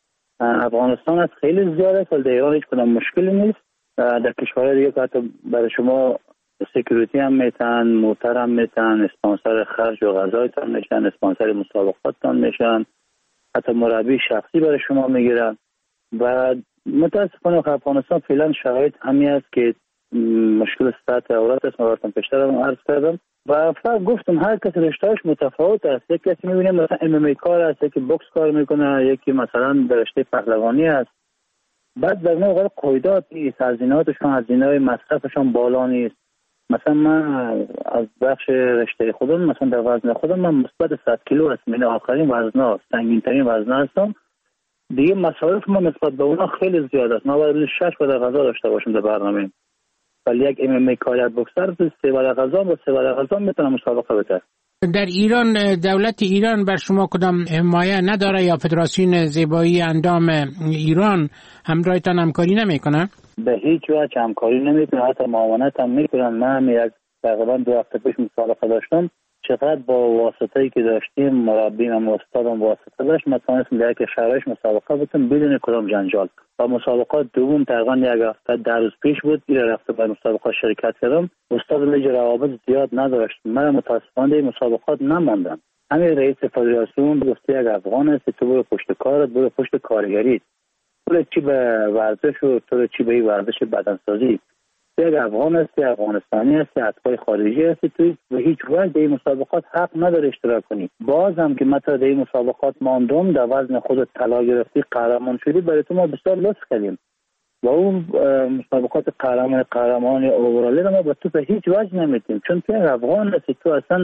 افغانستان است خیلی زیاده است. در ایران هیچ کدام مشکلی نیست. در کشورهای دیگه که حتی برای شما سکیوریتی هم میتن، موتر هم میتن، اسپانسر خرج و غذایتان میشن، اسپانسر مسابقاتتان میشن، حتی مربی شخصی برای شما میگیرن. و متاسفانه افغانستان فعلا شرایط همین است که مشکل سطح عورت است. من براتون پیشتر هم عرض کردم و فقط گفتم هر کس رشته‌اش متفاوت است. یک کسی می‌بینیم مثلا ام ام ای کار است، یکی بوکس کار میکنه، یکی مثلا در رشته پهلوانی است. بعد در نوع قاعدات نیست، هزینه‌هاشون هزینه‌های مصرفشون بالا نیست. مثلا من از بخش رشته خودم مثلا در وزن خودم من مثبت صد کیلو هستم، یعنی آخرین وزنا، سنگین ترین وزنا هستم. دیگه مصارف ما نسبت به اونا خیلی زیاد است. ما باید شش وعده غذا داشته باشیم در برنامه. ولی یک ام ام ای کار بوکسر سه وعده غذا با سه وعده غذا میتونه مسابقه بده. در ایران دولت ایران بر شما کدام حمایت نداره یا فدراسیون زیبایی اندام ایران همراهتان همکاری نمیکنه؟ به هیچ وجه همکاری نمیکنه، حتی معاونت هم میکنن. من یک تقریبا دو هفته پیش مسابقه داشتم، چقدر با واسطه‌ای که داشتیم مربیم و استادم واسطه داشت ما تونستیم در یک شرایط مسابقه بودیم بدون کدام جنجال. و مسابقات دوم تقریبا یک هفته در روز پیش بود، این رفته به مسابقه شرکت کردم. استاد لیگ روابط زیاد نداشت، من متاسفانه این مسابقات نماندم. همین رئیس فدراسیون گفت یک افغان است، تو برو پشت کارت، برو پشت کارگری، تو چی به ورزش و تو چی به ورزش بدنسازی. یک افغان هستی، افغانستانی هستی، اتباع خارجی هستی، تو به هیچ وجه در این مسابقات حق نداری اشتراک کنی. باز هم که مثلا در این مسابقات ماندم، در وزن خودت طلا گرفتی، قهرمان شدی، برای تو ما بسیار لطف کردیم. و اون مسابقات قهرمان قهرمان اورالی ما به تو به هیچ وجه نمیدیم، چون تو افغان هستی، تو اصلا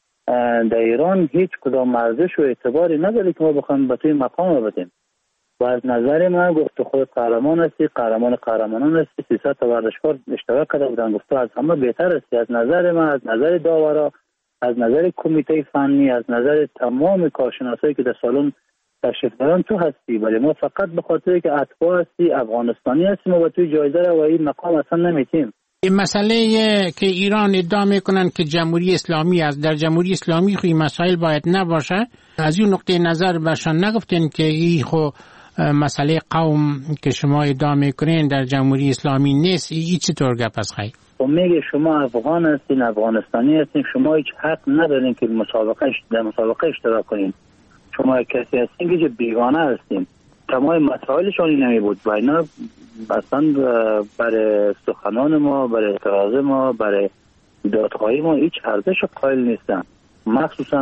در ایران هیچ کدام ارزش و اعتباری نداری که ما بخوایم به توی مقام بدیم. و از نظر من گفت خود قهرمان هستی، قهرمان قهرمانان هستی، سیصد تا ورزشکار اشتراک کرده بودن، گفت از همه بهتر هستی. از نظر من، از نظر داورا، از نظر کمیته فنی، از نظر تمام کارشناسایی که در سالن تشریف دارن تو هستی. ولی ما فقط به خاطر که اتباع هستی، افغانستانی هستیم و توی جایزه رو و این مقام اصلا نمیتیم. این مسئله که ایران ادعا میکنن که جمهوری اسلامی است، در جمهوری اسلامی خو این مسائل باید نباشه. از این نقطه نظر برشان نگفتین که این خو مسئله قوم که شما ادعا میکنین در جمهوری اسلامی نیست؟ این چطور گپ است خیلی؟ خب میگه شما افغان هستین، افغانستانی هستین، شما هیچ حق ندارین که مسابقه در مسابقه اشتراک کنین. شما کسی هستین که بیگانه هستین. تمام مسائلشون این نمی بود و اینا اصلا برای سخنان ما، برای اعتراض ما، برای دادخواهی ما هیچ ارزش قائل نیستن. مخصوصا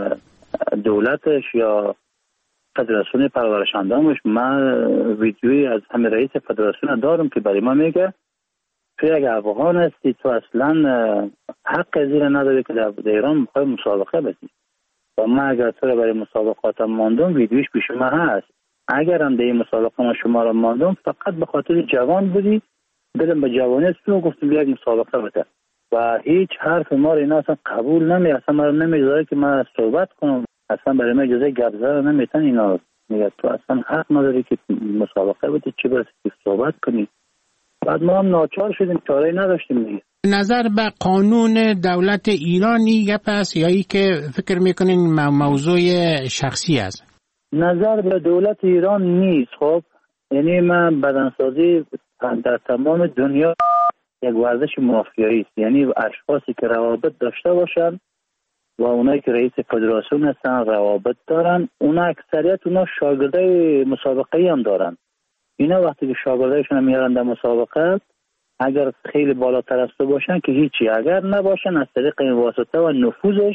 دولتش یا فدراسیون پرورشندامش. من ویدیویی از همه رئیس فدراسیون دارم که برای ما میگه تو یک افغان هستی، تو اصلا حق زیر نداری که در ایران میخوای مسابقه بدی. و من اگر تو برای مسابقاتم ماندم، ویدیوش پیش ما هست. اگر هم در این مسابقه ما شما را ماندم، فقط به خاطر جوان بودی، دلم به جوانی تو گفتم یک مسابقه بده و هیچ حرف ما را اینا اصلا قبول نمی، اصلا ما را نمیذاره که من صحبت کنم، اصلا برای من اجازه گپ زدن نمیتن. اینا میگه تو اصلا حق نداری که مسابقه بدی، چه برسه که صحبت کنی. بعد ما هم ناچار شدیم، چاره‌ای نداشتیم دیگه. نظر به قانون دولت ایرانی گپ است یا ای که فکر میکنین موضوع شخصی است؟ نظر به دولت ایران نیست. خب یعنی من بدنسازی در تمام دنیا یک ورزش مافیایی است. یعنی اشخاصی که روابط داشته باشن و اونایی که رئیس فدراسیون هستن روابط دارن، اونا اکثریت اونا شاگردای مسابقه هم دارن. اینا وقتی که شاگردایشون میارن در مسابقه، اگر خیلی بالاتر از تو باشن که هیچی، اگر نباشن از طریق این واسطه و نفوذش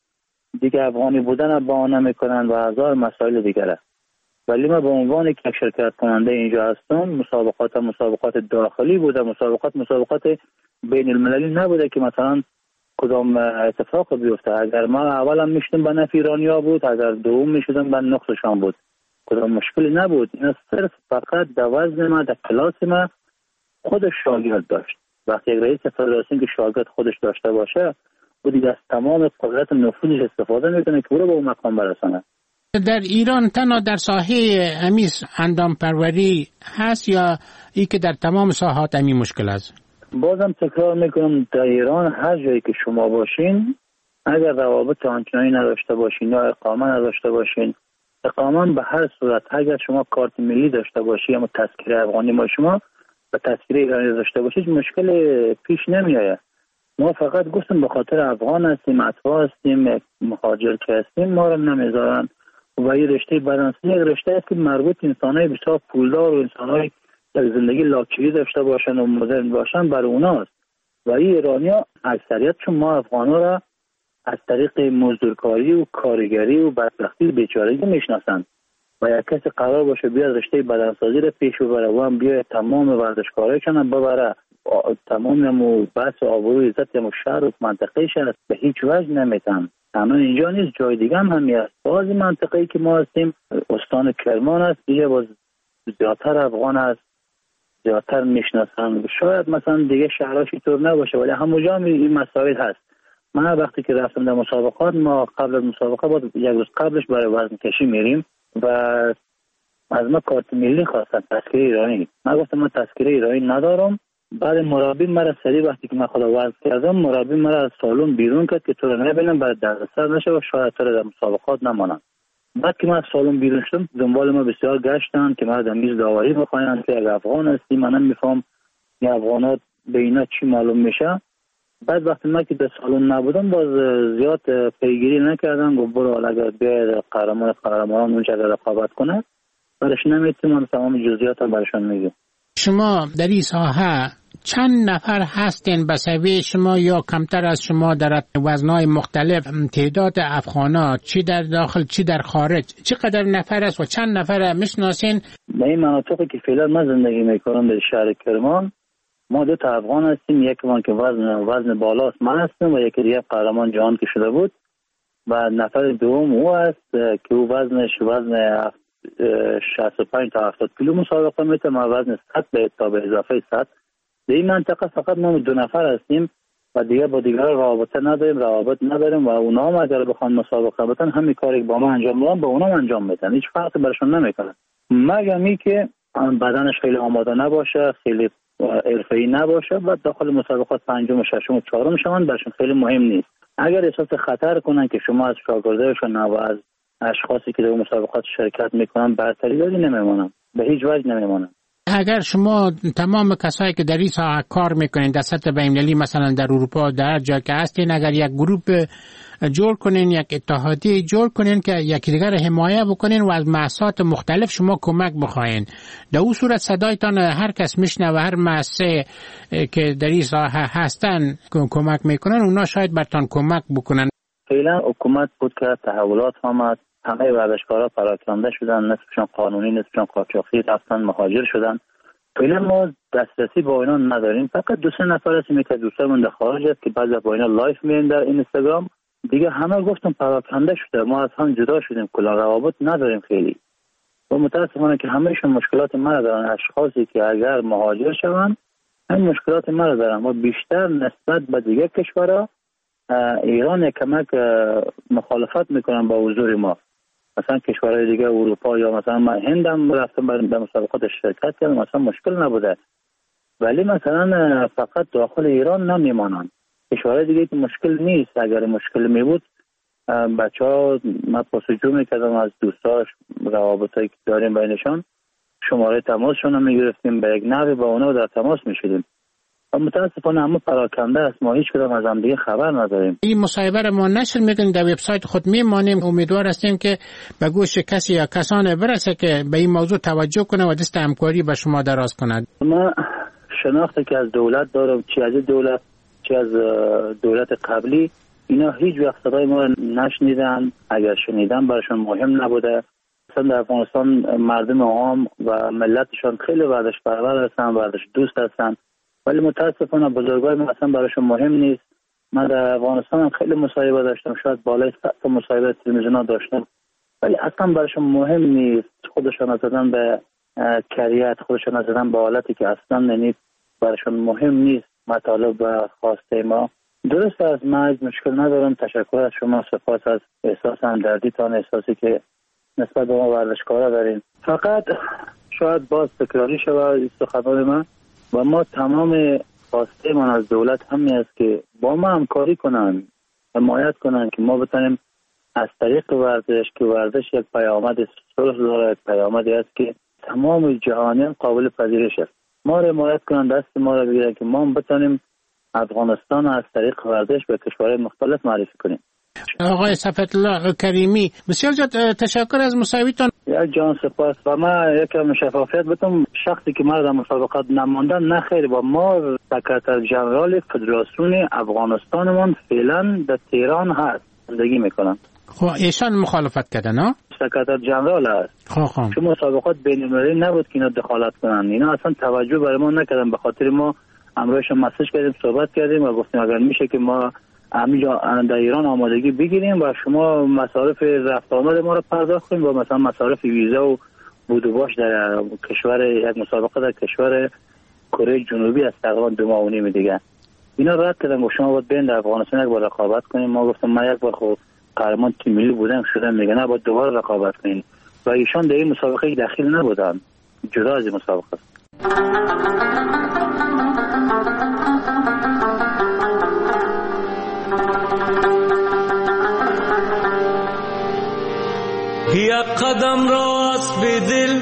دیگه افغانی بودن با آن نمیکنن و هزار مسائل دیگره. ولی من به عنوان یک شرکت کننده اینجا هستم، مسابقات مسابقات داخلی بوده، مسابقات مسابقات بین المللی نبوده که مثلا کدام اتفاق بیفته. اگر ما اولم میشدم به نفع ایرانیا بود، اگر دوم میشدم به نقصشان بود، کدام مشکلی نبود. اینا صرف فقط در وزن ما، در کلاس ما خودش شاگرد داشت. وقتی یک رئیس فدراسیون که شاگرد خودش داشته باشه، و دیگه از تمام قدرت نفوذش استفاده میکنه که برو به اون مقام برسانه. در ایران تنها در ساحه امیز اندام پروری هست یا ای که در تمام ساحات امی مشکل است؟ بازم تکرار میکنم، در ایران هر جایی که شما باشین، اگر روابط آنچنانی نداشته باشین یا اقامه نداشته باشین، اقامه به هر صورت، اگر شما کارت ملی داشته باشی یا تذکره افغانی ما شما و تذکره ایرانی داشته باشید، مشکل پیش نمیآید. ما فقط گفتیم به خاطر افغان هستیم، اتباع هستیم، مهاجر که هستیم، ما رو نمیذارن. و این رشته بدنسازی یک رشته است که مربوط انسانای بسیار پولدار و انسانای زندگی لاکچری داشته باشن و مدرن باشن برای اوناست. و این ایرانیا اکثریتشون ما افغانا را از طریق مزدورکاری و کارگری و بدبختی و بیچارگی میشناسن و یک کسی قرار باشه بیاد رشته بدنسازی را پیش ببره و هم بیاد تمام ورزشکارایشون هم ببره، تمام هم بحث آبرو عزت هم شهر و منطقه شهر به هیچ وجه نمیتن. تنها اینجا نیست، جای دیگه هم همی هست. بعضی منطقه‌ای که ما هستیم استان کرمان است، دیگه باز زیادتر افغان است، زیادتر میشناسن. شاید مثلا دیگه شهرهاش اینطور نباشه ولی همونجا هم این مسائل هست. من وقتی که رفتم در مسابقات، ما قبل از مسابقه بود یک روز قبلش برای وزن کشی میریم و از ما کارت ملی خواستن، تذکره ایرانی. من گفتم من تذکره ایرانی ندارم. بعد مربی مرا سری وقتی که من خدا وزن کردم، مربی مرا از سالن بیرون کرد که تو رو نبینم برای دردسر نشه و شاید تو رو در مسابقات نمانم. بعد که من از سالن بیرون شدم دنبال ما بسیار گشتن که ما در میز داوری بخواین که اگه افغان هستی من نمیفهم این افغانات به اینا چی معلوم میشه. بعد وقتی من که در سالن نبودم باز زیاد پیگیری نکردم، گفت برو اگر بیاید قهرمان قهرمانان اونجا رقابت کنه برش نمیتونم تمام جزئیات هم برشون میگم. شما در این ساحه چند نفر هستین به سوی شما یا کمتر از شما در وزنهای مختلف؟ تعداد افغانات چی در داخل چی در خارج چقدر نفر است و چند نفر میشناسین؟ به این مناطقی که فعلا من زندگی میکنم در شهر کرمان ما دو تا افغان هستیم، یکی من که وزن وزن بالاست من هستم و یکی دیگه قهرمان جهان که شده بود و نفر دوم او است که او وزنش وزن شصت و پنج تا هفتاد کیلو مسابقه میته، ما وزن صد تا به اضافه صد. در این منطقه فقط ما دو نفر هستیم و دیگه با دیگر رابطه نداریم، روابط نداریم و اونا هم اگر بخوان مسابقه بتن همین کاری که با ما انجام میدن با اونا انجام میدن، هیچ فرقی برشون نمیکنه مگر می که بدنش خیلی آماده نباشه، خیلی حرفه‌ای نباشه و داخل مسابقات پنجم و ششم و چهارم شون برشون خیلی مهم نیست. اگر احساس خطر کنن که شما از شاگردایشون و از اشخاصی که در مسابقات شرکت میکنن برتری داری نمیمونن، به هیچ وجه نمیمونن. اگر شما تمام کسایی که در این ساحه کار میکنین در سطح بین‌المللی مثلا در اروپا در جا که هستین، اگر یک گروپ جور کنین، یک اتحادیه جور کنین که یکی دیگر حمایه بکنین و از مؤسسات مختلف شما کمک بخواین، در اون صورت صدایتان هر کس میشنه و هر مؤسسه که در این ساحه هستن کمک میکنن اونا شاید برتان کمک بکنن. فعلا حکومت بود که تحولات آمد، همه ورزشکارا پراکنده شدن، نصفشون قانونی نصفشون قاچاقی رفتن مهاجر شدن. فعلا ما دسترسی با اینا نداریم، فقط دو سه نفر هستیم که دوستامون در خارج است که بعضی با اینا لایف میرن در اینستاگرام. دیگه همه گفتم پراکنده شده، ما از هم جدا شدیم، کلا روابط نداریم خیلی و متاسفانه که همهشون مشکلات ما دارن. اشخاصی که اگر مهاجر شوند این مشکلات ما دارن و بیشتر نسبت به دیگه کشورها ایران کمک مخالفت میکنن با حضور ما. مثلا کشورهای دیگه اروپا یا مثلا من هندم رفتم در مسابقات شرکت کردم، مثلا مشکل نبوده، ولی مثلا فقط داخل ایران نمیمانند. کشورهای دیگه که مشکل نیست، اگر مشکل می بود بچه ها من پرسجو میکردم از دوستاش، روابطایی که داریم بینشان، شماره تماسشون رو میگرفتیم، به یک نحوی با اونا در تماس میشدیم. متاسفانه همه پراکنده است، ما هیچ کدام از هم دیگه خبر نداریم. این مصاحبه را ما نشر میکنیم، در وبسایت خود میمانیم. امیدوار هستیم که به گوش کسی یا کسان برسه که به این موضوع توجه کنه و دست همکاری به شما دراز کند. ما شناختی که از دولت دارم، چی از دولت چی از دولت قبلی، اینا هیچ وقت صدای ما نشنیدن. اگر شنیدن براشون مهم نبوده. مثلا در افغانستان مردم عام و ملتشان خیلی ورزش پرور هستن، ورزش دوست هستن، ولی متاسفانه بزرگای ما اصلا براشون مهم نیست. من در افغانستان هم خیلی مصاحبه داشتم، شاید بالای صد تا مصاحبه تلویزیونا داشتم، ولی اصلا براشون مهم نیست. خودشان نزدن به کریت، خودشان نزدن به حالتی که اصلا ننید براشون مهم نیست مطالب و خواسته ما. درست از من مشکل ندارم. تشکر از شما، سپاس از احساس همدردیتان، احساسی که نسبت به ما ورزشکارا دارین. فقط شاید باز تکراری شود سخنان من و ما تمام خواسته من از دولت همین است که با ما همکاری کنن، حمایت کنن که ما بتونیم از طریق ورزش که ورزش یک پیامد صلح داره، یک پیامدی است که تمام جهانیان قابل پذیرش است. ما را حمایت کنن، دست ما را بگیرن که ما بتونیم افغانستان از طریق ورزش به کشورهای مختلف معرفی کنیم. آقای صفوت‌الله کریمی، بسیار زیاد تشکر از مصاحبتان. یک جان سپاس. و من یکم شفافیت بدم، شخصی که مرا در مسابقات نماندن نه خیر، با ما سکرتر جنرال فدراسیون افغانستانمون فعلا در تهران هست، زندگی میکنن. خب ایشان مخالفت کردن ها؟ سکرتر جنرال هست. خب خب چون مسابقات بین‌المللی نبود که اینا دخالت کنن، اینا اصلا توجه برای ما نکردن، به خاطر ما امروز مسیج کردیم، صحبت کردیم و گفتیم اگر میشه که ما همینجا در ایران آمادگی بگیریم و شما مصارف رفت آمد ما رو پرداخت کنیم و مثلا مصارف ویزا و بود و باش در کشور، یک مسابقه در کشور کره جنوبی از تقریبا دو ماه و نیم دیگه اینا رد کردن. گفت شما باید بین در افغانستان یک بار رقابت کنیم. ما گفتم من یک بار خب قهرمان تیم ملی بودم شدم، میگه نه باید دوباره رقابت کنیم و ایشان در این مسابقه داخل نبودن، جدا از این مسابقه. یک قدم را از بدل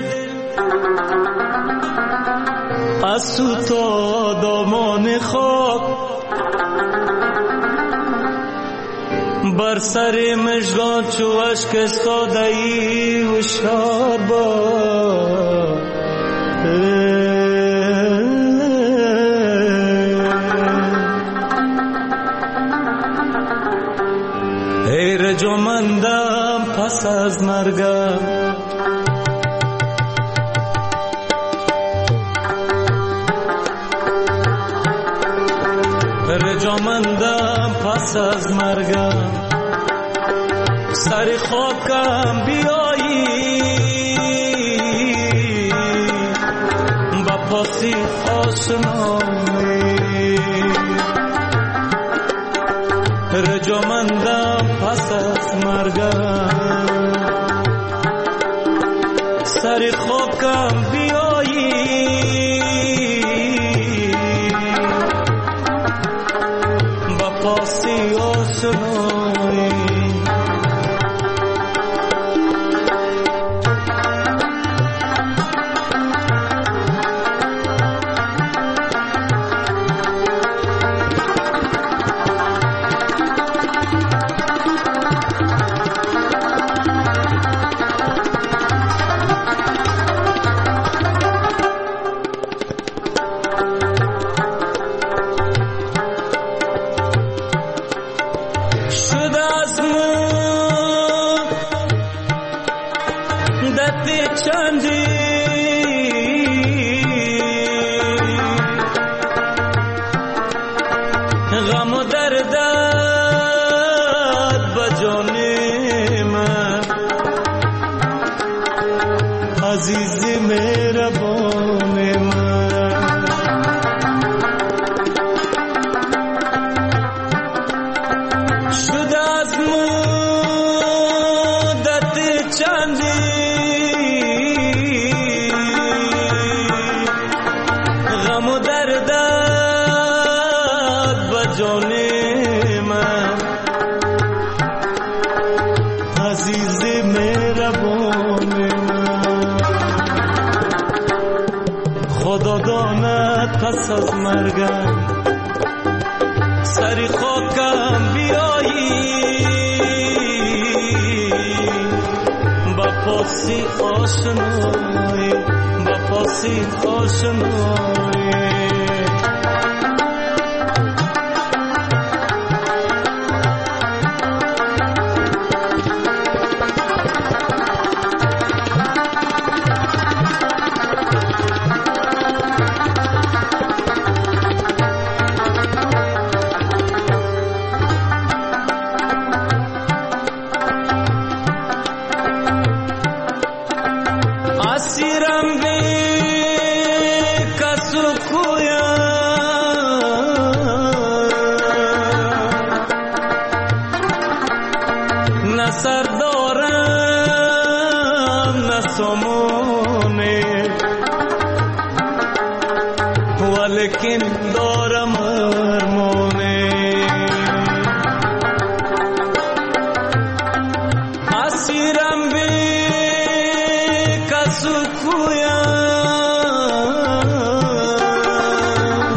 از تو تا دامان خاک بر سر مژگان چو اشک استاده ای هوشیار باش. ای رجامندم پس از مرگم رجامندم پس از مرگم سر خاکم بیایی با پاسی آشنایی رجامندم پس از مرگم سر خاکم بیایی با پاسی آشنایی پس از مرگم سری خاکم بیایی با پاسی آشنایی با پاسی آشنایی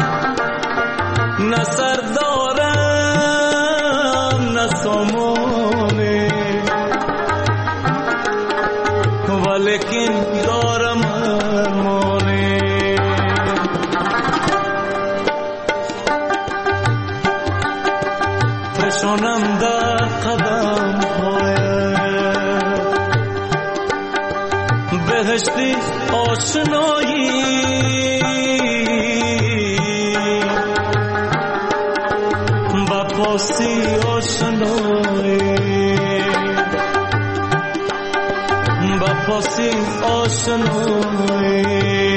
نه سر دارم نه سامان نشانم در قدم بهشتی آشنایی با پاسی آشنایی با پاسی آشنایی